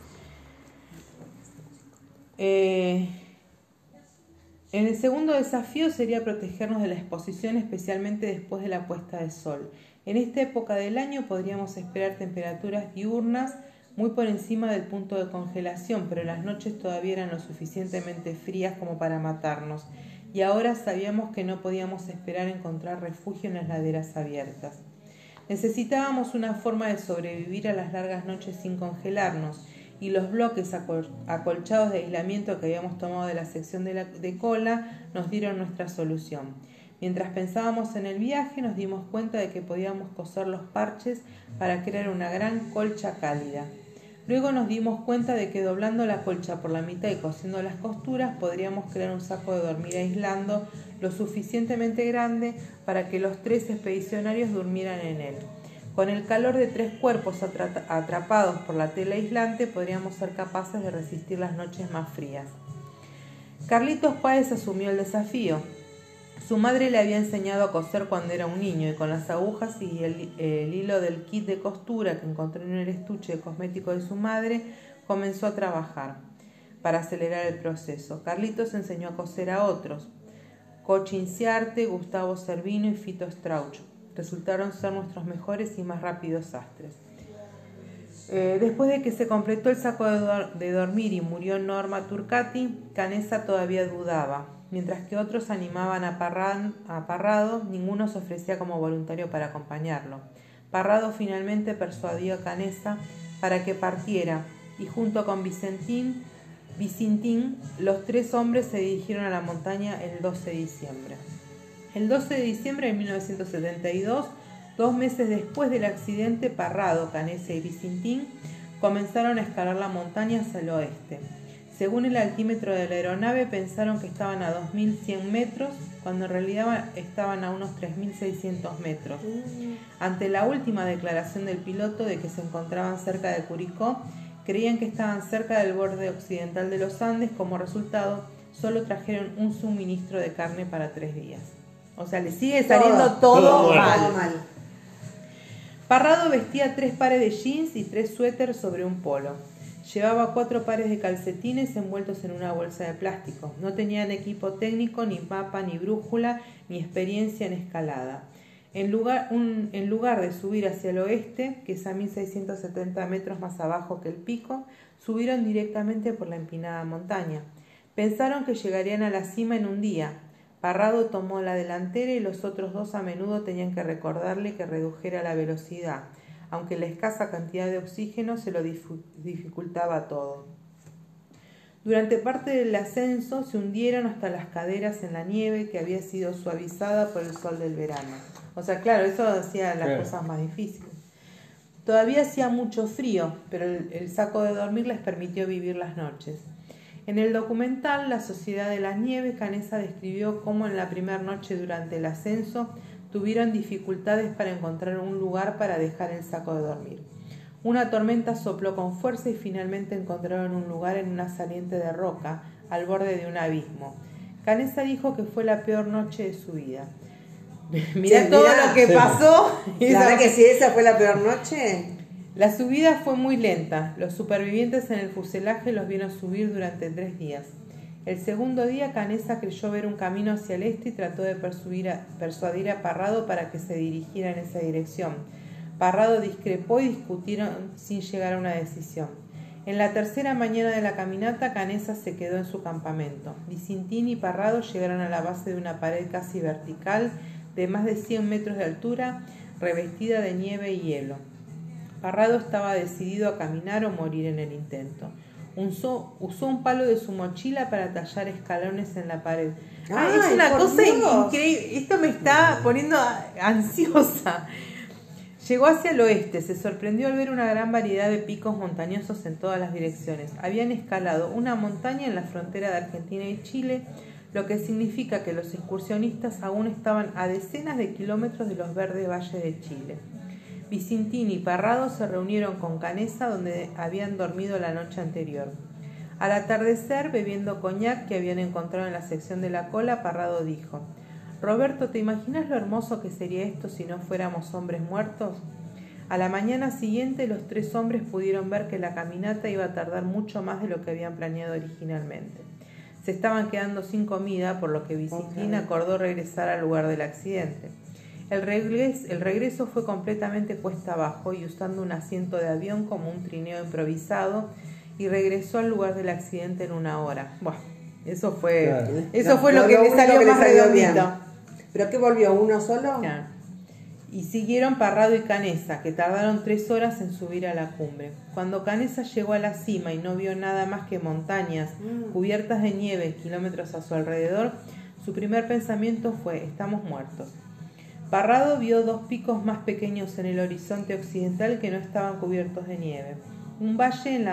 En el segundo desafío sería protegernos de la exposición, especialmente después de la puesta de sol. En esta época del año podríamos esperar temperaturas diurnas muy por encima del punto de congelación, pero las noches todavía eran lo suficientemente frías como para matarnos, y ahora sabíamos que no podíamos esperar encontrar refugio en las laderas abiertas. Necesitábamos una forma de sobrevivir a las largas noches sin congelarnos, y los bloques acolchados de aislamiento que habíamos tomado de la sección de cola nos dieron nuestra solución. Mientras pensábamos en el viaje, nos dimos cuenta de que podíamos coser los parches para crear una gran colcha cálida. Luego nos dimos cuenta de que doblando la colcha por la mitad y cosiendo las costuras podríamos crear un saco de dormir aislando lo suficientemente grande para que los 3 expedicionarios durmieran en él. Con el calor de 3 cuerpos atrapados por la tela aislante podríamos ser capaces de resistir las noches más frías. Carlitos Páez asumió el desafío. Su madre le había enseñado a coser cuando era un niño y con las agujas y el hilo del kit de costura que encontró en el estuche de cosméticos de su madre, comenzó a trabajar para acelerar el proceso. Carlitos enseñó a coser a otros. Cochi Inciarte, Gustavo Servino y Fito Strauch resultaron ser nuestros mejores y más rápidos sastres. Después de que se completó el saco de dormir y murió Norma Turcati, Canessa todavía dudaba. Mientras que otros animaban a Parrado, ninguno se ofrecía como voluntario para acompañarlo. Parrado finalmente persuadió a Canessa para que partiera y junto con Vicentín, los tres hombres se dirigieron a la montaña el 12 de diciembre. El 12 de diciembre de 1972, 2 meses después del accidente, Parrado, Canessa y Vicentín comenzaron a escalar la montaña hacia el oeste. Según el altímetro de la aeronave, pensaron que estaban a 2.100 metros, cuando en realidad estaban a unos 3.600 metros. Ante la última declaración del piloto de que se encontraban cerca de Curicó, creían que estaban cerca del borde occidental de los Andes. Como resultado, solo trajeron un suministro de carne para 3 días. O sea, le sigue saliendo todo mal. Parrado vestía 3 pares de jeans y 3 suéteres sobre un polo. Llevaba 4 pares de calcetines envueltos en una bolsa de plástico. No tenían equipo técnico, ni mapa, ni brújula, ni experiencia en escalada. En lugar de subir hacia el oeste, que es a 1.670 metros más abajo que el pico, subieron directamente por la empinada montaña. Pensaron que llegarían a la cima en un día. Parrado tomó la delantera y los otros 2 a menudo tenían que recordarle que redujera la velocidad, aunque la escasa cantidad de oxígeno se lo dificultaba todo. Durante parte del ascenso se hundieron hasta las caderas en la nieve que había sido suavizada por el sol del verano. O sea, claro, eso hacía las cosas más difíciles. Todavía hacía mucho frío, pero el saco de dormir les permitió vivir las noches. En el documental La Sociedad de las Nieves, Canessa describió cómo en la primera noche durante el ascenso tuvieron dificultades para encontrar un lugar para dejar el saco de dormir. Una tormenta sopló con fuerza y finalmente encontraron un lugar en una saliente de roca, al borde de un abismo. Canessa dijo que fue la peor noche de su vida. Mirá todo lo que pasó. La verdad que si esa fue la peor noche. La subida fue muy lenta. Los supervivientes en el fuselaje los vieron subir durante 3 días. El segundo día, Canessa creyó ver un camino hacia el este y trató de persuadir a Parrado para que se dirigiera en esa dirección. Parrado discrepó y discutieron sin llegar a una decisión. En la tercera mañana de la caminata, Canessa se quedó en su campamento. Vicentín y Parrado llegaron a la base de una pared casi vertical de más de 100 metros de altura, revestida de nieve y hielo. Parrado estaba decidido a caminar o morir en el intento. Usó un palo de su mochila para tallar escalones en la pared. Es una cosa increíble. Esto me está poniendo ansiosa. Llegó hacia el oeste. Se sorprendió al ver una gran variedad de picos montañosos en todas las direcciones. Habían escalado una montaña en la frontera de Argentina y Chile, lo que significa que los excursionistas aún estaban a decenas de kilómetros de los verdes valles de Chile. Vicentín y Parrado se reunieron con Canessa, donde habían dormido la noche anterior. Al atardecer, bebiendo coñac que habían encontrado en la sección de la cola, Parrado dijo: «Roberto, ¿te imaginas lo hermoso que sería esto si no fuéramos hombres muertos?». A la mañana siguiente, los 3 hombres pudieron ver que la caminata iba a tardar mucho más de lo que habían planeado originalmente. Se estaban quedando sin comida, por lo que Vicentín acordó regresar al lugar del accidente. El regreso fue completamente cuesta abajo y usando un asiento de avión como un trineo improvisado, y regresó al lugar del accidente en 1 hora. Buah, eso fue lo que le salió más redondito. ¿Pero qué volvió? ¿Uno solo? Claro. Y siguieron Parrado y Canessa, que tardaron 3 horas en subir a la cumbre. Cuando Canessa llegó a la cima y no vio nada más que montañas cubiertas de nieve kilómetros a su alrededor, su primer pensamiento fue: estamos muertos. Parrado vio 2 picos más pequeños en el horizonte occidental que no estaban cubiertos de nieve. Un valle en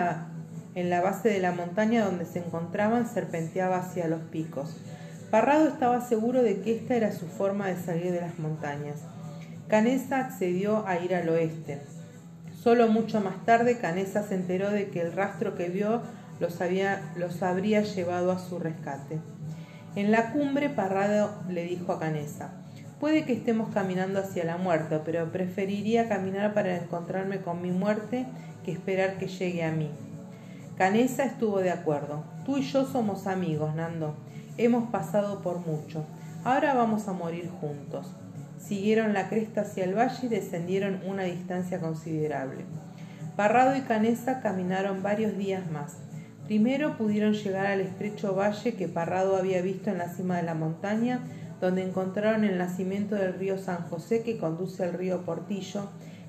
la base de la montaña donde se encontraban serpenteaba hacia los picos. Parrado estaba seguro de que esta era su forma de salir de las montañas. Canessa accedió a ir al oeste. Solo mucho más tarde, Canessa se enteró de que el rastro que vio los habría llevado a su rescate. En la cumbre, Parrado le dijo a Canessa: «Puede que estemos caminando hacia la muerte, pero preferiría caminar para encontrarme con mi muerte que esperar que llegue a mí». Canessa estuvo de acuerdo. «Tú y yo somos amigos, Nando. Hemos pasado por mucho. Ahora vamos a morir juntos». Siguieron la cresta hacia el valle y descendieron una distancia considerable. Parrado y Canessa caminaron varios días más. Primero pudieron llegar al estrecho valle que Parrado había visto en la cima de la montaña, donde encontraron el nacimiento del río San José, que conduce al río Portillo,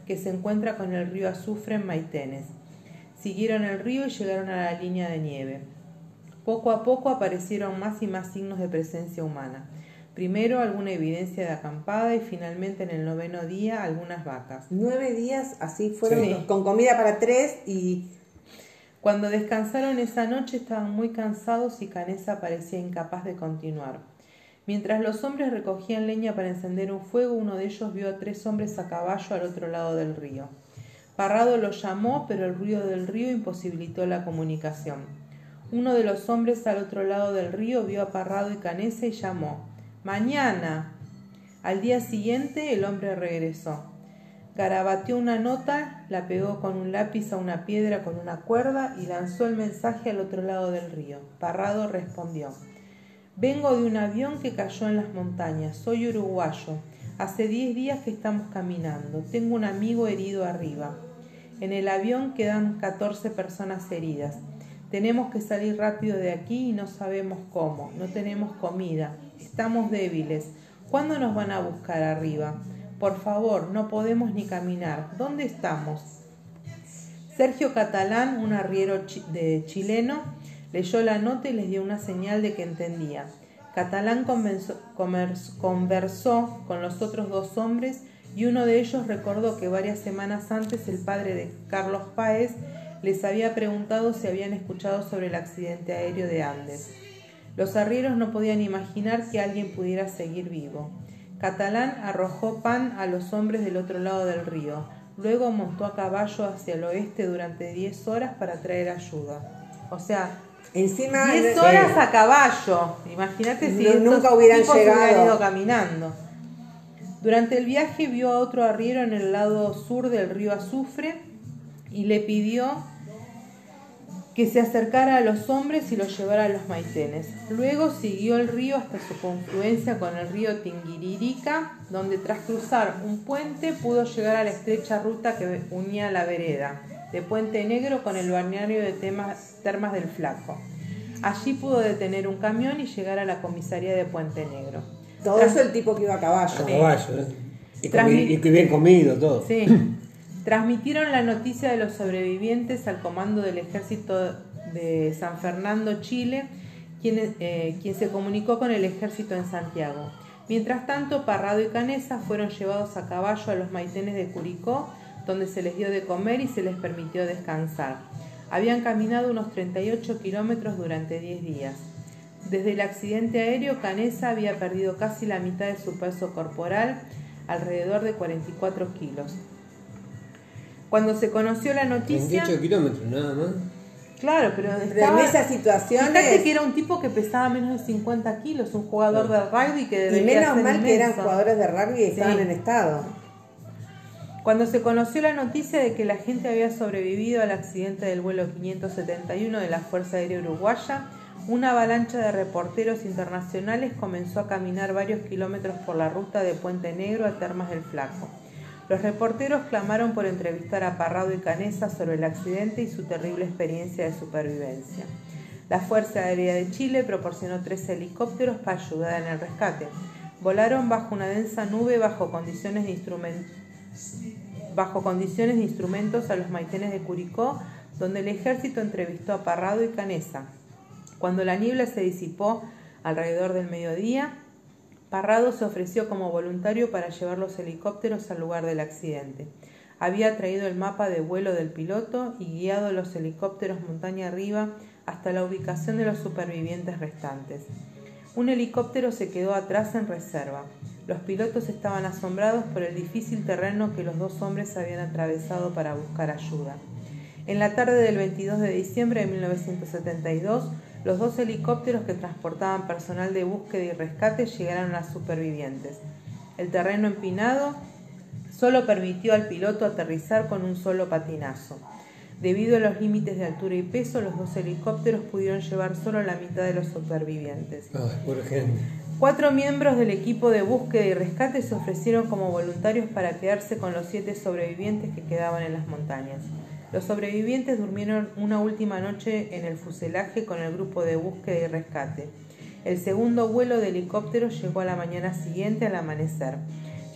que se encuentra con el río Azufre en Maitenes. Siguieron el río y llegaron a la línea de nieve. Poco a poco aparecieron más y más signos de presencia humana. Primero alguna evidencia de acampada y finalmente en el 9º día algunas vacas. 9 días así fueron, Sí. con comida para 3 y... Cuando descansaron esa noche estaban muy cansados y Canesa parecía incapaz de continuar. Mientras los hombres recogían leña para encender un fuego, uno de ellos vio a 3 hombres a caballo al otro lado del río. Parrado los llamó, pero el ruido del río imposibilitó la comunicación. Uno de los hombres al otro lado del río vio a Parrado y Canesa y llamó: «¡Mañana!». Al día siguiente el hombre regresó. Garabateó una nota, la pegó con un lápiz a una piedra con una cuerda y lanzó el mensaje al otro lado del río. Parrado respondió: «Vengo de un avión que cayó en las montañas. Soy uruguayo. Hace 10 días que estamos caminando. Tengo un amigo herido arriba. En el avión quedan 14 personas heridas. Tenemos que salir rápido de aquí y no sabemos cómo. No tenemos comida. Estamos débiles. ¿Cuándo nos van a buscar arriba? Por favor, no podemos ni caminar. ¿Dónde estamos?». Sergio Catalán, un arriero chileno, leyó la nota y les dio una señal de que entendía. Catalán conversó con los otros 2 hombres y uno de ellos recordó que varias semanas antes el padre de Carlos Páez les había preguntado si habían escuchado sobre el accidente aéreo de Andes. Los arrieros no podían imaginar que alguien pudiera seguir vivo. Catalán arrojó pan a los hombres del otro lado del río. Luego montó a caballo hacia el oeste durante 10 horas para traer ayuda. O sea, encima 10 horas a caballo. Imagínate si nunca hubieran tipos llegado. hubieran ido caminando. Durante el viaje vio a otro arriero en el lado sur del río Azufre y le pidió que se acercara a los hombres y los llevara a los Maitenes. Luego siguió el río hasta su confluencia con el río Tinguiririca, donde tras cruzar un puente pudo llegar a la estrecha ruta que unía la vereda de Puente Negro con el balneario de Termas del Flaco. Allí pudo detener un camión y llegar a la comisaría de Puente Negro. Todo eso el tipo que iba a caballo. A caballo, y bien comido, todo. Sí. Transmitieron la noticia de los sobrevivientes al comando del ejército de San Fernando, Chile, quien se comunicó con el ejército en Santiago. Mientras tanto, Parrado y Canesa fueron llevados a caballo a los Maitenes de Curicó, donde se les dio de comer y se les permitió descansar. Habían caminado unos 38 kilómetros durante 10 días. Desde el accidente aéreo, Canesa había perdido casi la mitad de su peso corporal, alrededor de 44 kilos. Cuando se conoció la noticia... 28 kilómetros, nada más. Claro, pero en esas situaciones... Fíjate que era un tipo que pesaba menos de 50 kilos, un jugador de rugby que debería ser inmenso. Y menos mal que eran jugadores de rugby y estaban en estado. Cuando se conoció la noticia de que la gente había sobrevivido al accidente del vuelo 571 de la Fuerza Aérea Uruguaya, una avalancha de reporteros internacionales comenzó a caminar varios kilómetros por la ruta de Puente Negro a Termas del Flaco. Los reporteros clamaron por entrevistar a Parrado y Canesa sobre el accidente y su terrible experiencia de supervivencia. La Fuerza Aérea de Chile proporcionó 3 helicópteros para ayudar en el rescate. Volaron bajo una densa nube bajo condiciones de instrumentos a los Maitenes de Curicó, donde el ejército entrevistó a Parrado y Canesa. Cuando la niebla se disipó alrededor del mediodía, Parrado se ofreció como voluntario para llevar los helicópteros al lugar del accidente. Había traído el mapa de vuelo del piloto y guiado los helicópteros montaña arriba hasta la ubicación de los supervivientes restantes. Un helicóptero se quedó atrás en reserva. Los pilotos estaban asombrados por el difícil terreno que los 2 hombres habían atravesado para buscar ayuda. En la tarde del 22 de diciembre de 1972, los 2 helicópteros que transportaban personal de búsqueda y rescate llegaron a los supervivientes. El terreno empinado solo permitió al piloto aterrizar con un solo patinazo. Debido a los límites de altura y peso, los 2 helicópteros pudieron llevar solo la mitad de los supervivientes. Por ejemplo. 4 miembros del equipo de búsqueda y rescate se ofrecieron como voluntarios para quedarse con los 7 sobrevivientes que quedaban en las montañas. Los sobrevivientes durmieron una última noche en el fuselaje con el grupo de búsqueda y rescate. El segundo vuelo de helicópteros llegó a la mañana siguiente al amanecer.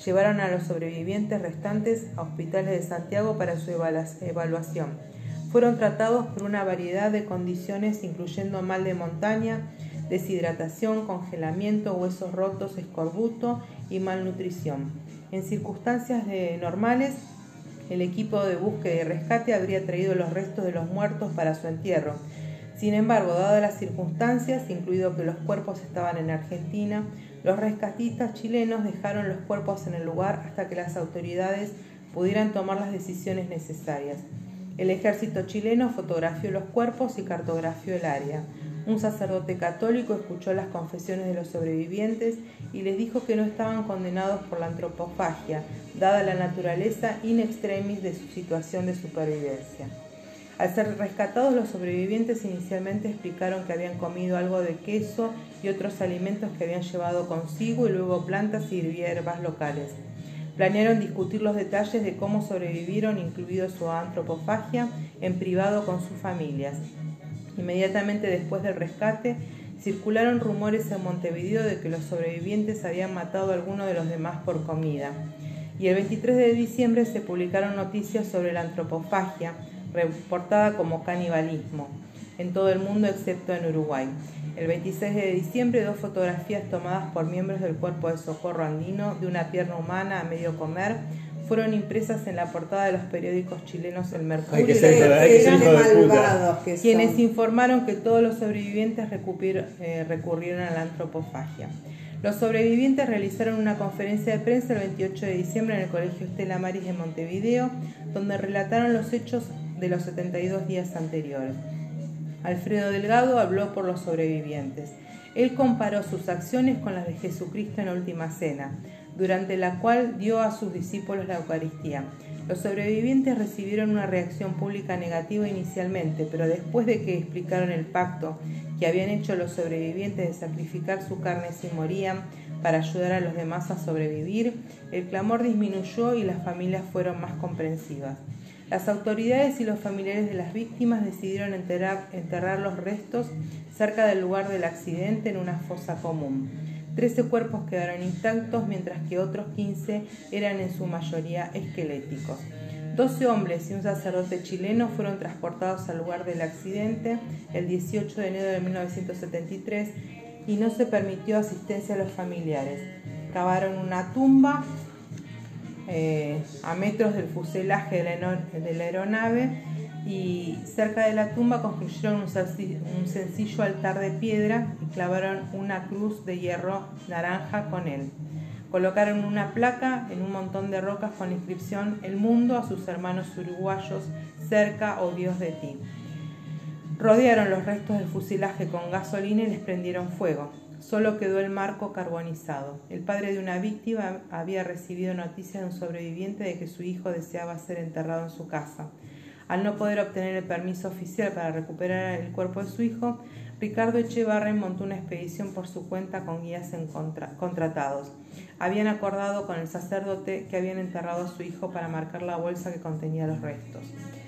Llevaron a los sobrevivientes restantes a hospitales de Santiago para su evaluación. Fueron tratados por una variedad de condiciones, incluyendo mal de montaña, deshidratación, congelamiento, huesos rotos, escorbuto y malnutrición. En circunstancias normales, el equipo de búsqueda y rescate habría traído los restos de los muertos para su entierro. Sin embargo, dadas las circunstancias, incluido que los cuerpos estaban en Argentina, los rescatistas chilenos dejaron los cuerpos en el lugar hasta que las autoridades pudieran tomar las decisiones necesarias. El ejército chileno fotografió los cuerpos y cartografió el área. Un sacerdote católico escuchó las confesiones de los sobrevivientes y les dijo que no estaban condenados por la antropofagia, dada la naturaleza in extremis de su situación de supervivencia. Al ser rescatados, los sobrevivientes inicialmente explicaron que habían comido algo de queso y otros alimentos que habían llevado consigo y luego plantas y hierbas locales. Planearon discutir los detalles de cómo sobrevivieron, incluido su antropofagia, en privado con sus familias. Inmediatamente después del rescate, circularon rumores en Montevideo de que los sobrevivientes habían matado a alguno de los demás por comida. Y el 23 de diciembre se publicaron noticias sobre la antropofagia, reportada como canibalismo, en todo el mundo excepto en Uruguay. El 26 de diciembre, 2 fotografías tomadas por miembros del Cuerpo de Socorro Andino de una pierna humana a medio comer fueron impresas en la portada de los periódicos chilenos El Mercurio, quienes informaron que todos los sobrevivientes recurrieron a la antropofagia. Los sobrevivientes realizaron una conferencia de prensa el 28 de diciembre en el Colegio Estela Maris de Montevideo, donde relataron los hechos de los 72 días anteriores. Alfredo Delgado habló por los sobrevivientes. Él comparó sus acciones con las de Jesucristo en la Última Cena, durante la cual dio a sus discípulos la Eucaristía. Los sobrevivientes recibieron una reacción pública negativa inicialmente, pero después de que explicaron el pacto que habían hecho los sobrevivientes de sacrificar su carne si morían para ayudar a los demás a sobrevivir, el clamor disminuyó y las familias fueron más comprensivas. Las autoridades y los familiares de las víctimas decidieron enterrar los restos cerca del lugar del accidente en una fosa común. 13 cuerpos quedaron intactos, mientras que otros 15 eran en su mayoría esqueléticos. 12 hombres y un sacerdote chileno fueron transportados al lugar del accidente el 18 de enero de 1973 y no se permitió asistencia a los familiares. Cavaron una tumba a metros del fuselaje de la aeronave y cerca de la tumba construyeron un sencillo altar de piedra y clavaron una cruz de hierro naranja con él. Colocaron una placa en un montón de rocas con la inscripción "El mundo a sus hermanos uruguayos, cerca, oh Dios de ti". Rodearon los restos del fuselaje con gasolina y les prendieron fuego. Solo quedó el marco carbonizado. El padre de una víctima había recibido noticias de un sobreviviente de que su hijo deseaba ser enterrado en su casa. Al no poder obtener el permiso oficial para recuperar el cuerpo de su hijo, Ricardo Echevarren montó una expedición por su cuenta con guías contratados. Habían acordado con el sacerdote que habían enterrado a su hijo para marcar la bolsa que contenía los restos.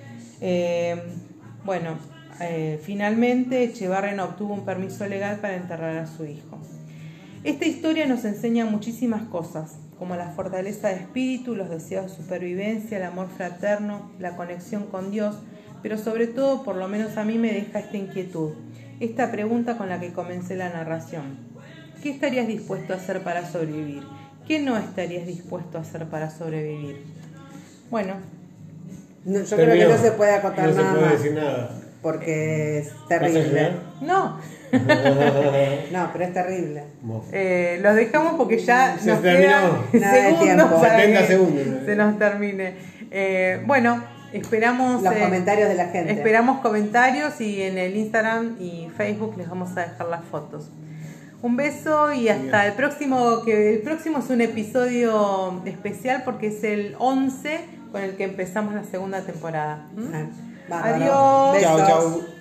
Finalmente Echevarren obtuvo un permiso legal para enterrar a su hijo. Esta historia nos enseña muchísimas cosas, como la fortaleza de espíritu, los deseos de supervivencia, el amor fraterno, la conexión con Dios, pero sobre todo, por lo menos a mí, me deja esta inquietud, esta pregunta con la que comencé la narración. ¿Qué estarías dispuesto a hacer para sobrevivir? ¿Qué no estarías dispuesto a hacer para sobrevivir? Bueno. Yo creo que no se puede acotar nada más. No se puede decir nada. Porque es terrible. No. No, pero es terrible. Lo dejamos porque ya se nos terminó. quedan segundos. 70 segundos. Se nos termine. Esperamos los comentarios de la gente. Esperamos comentarios y en el Instagram y Facebook les vamos a dejar las fotos. Un beso y hasta el próximo, que el próximo es un episodio especial porque es el 11 con el que empezamos la segunda temporada. Bárbaro. Adiós. Chao, chao.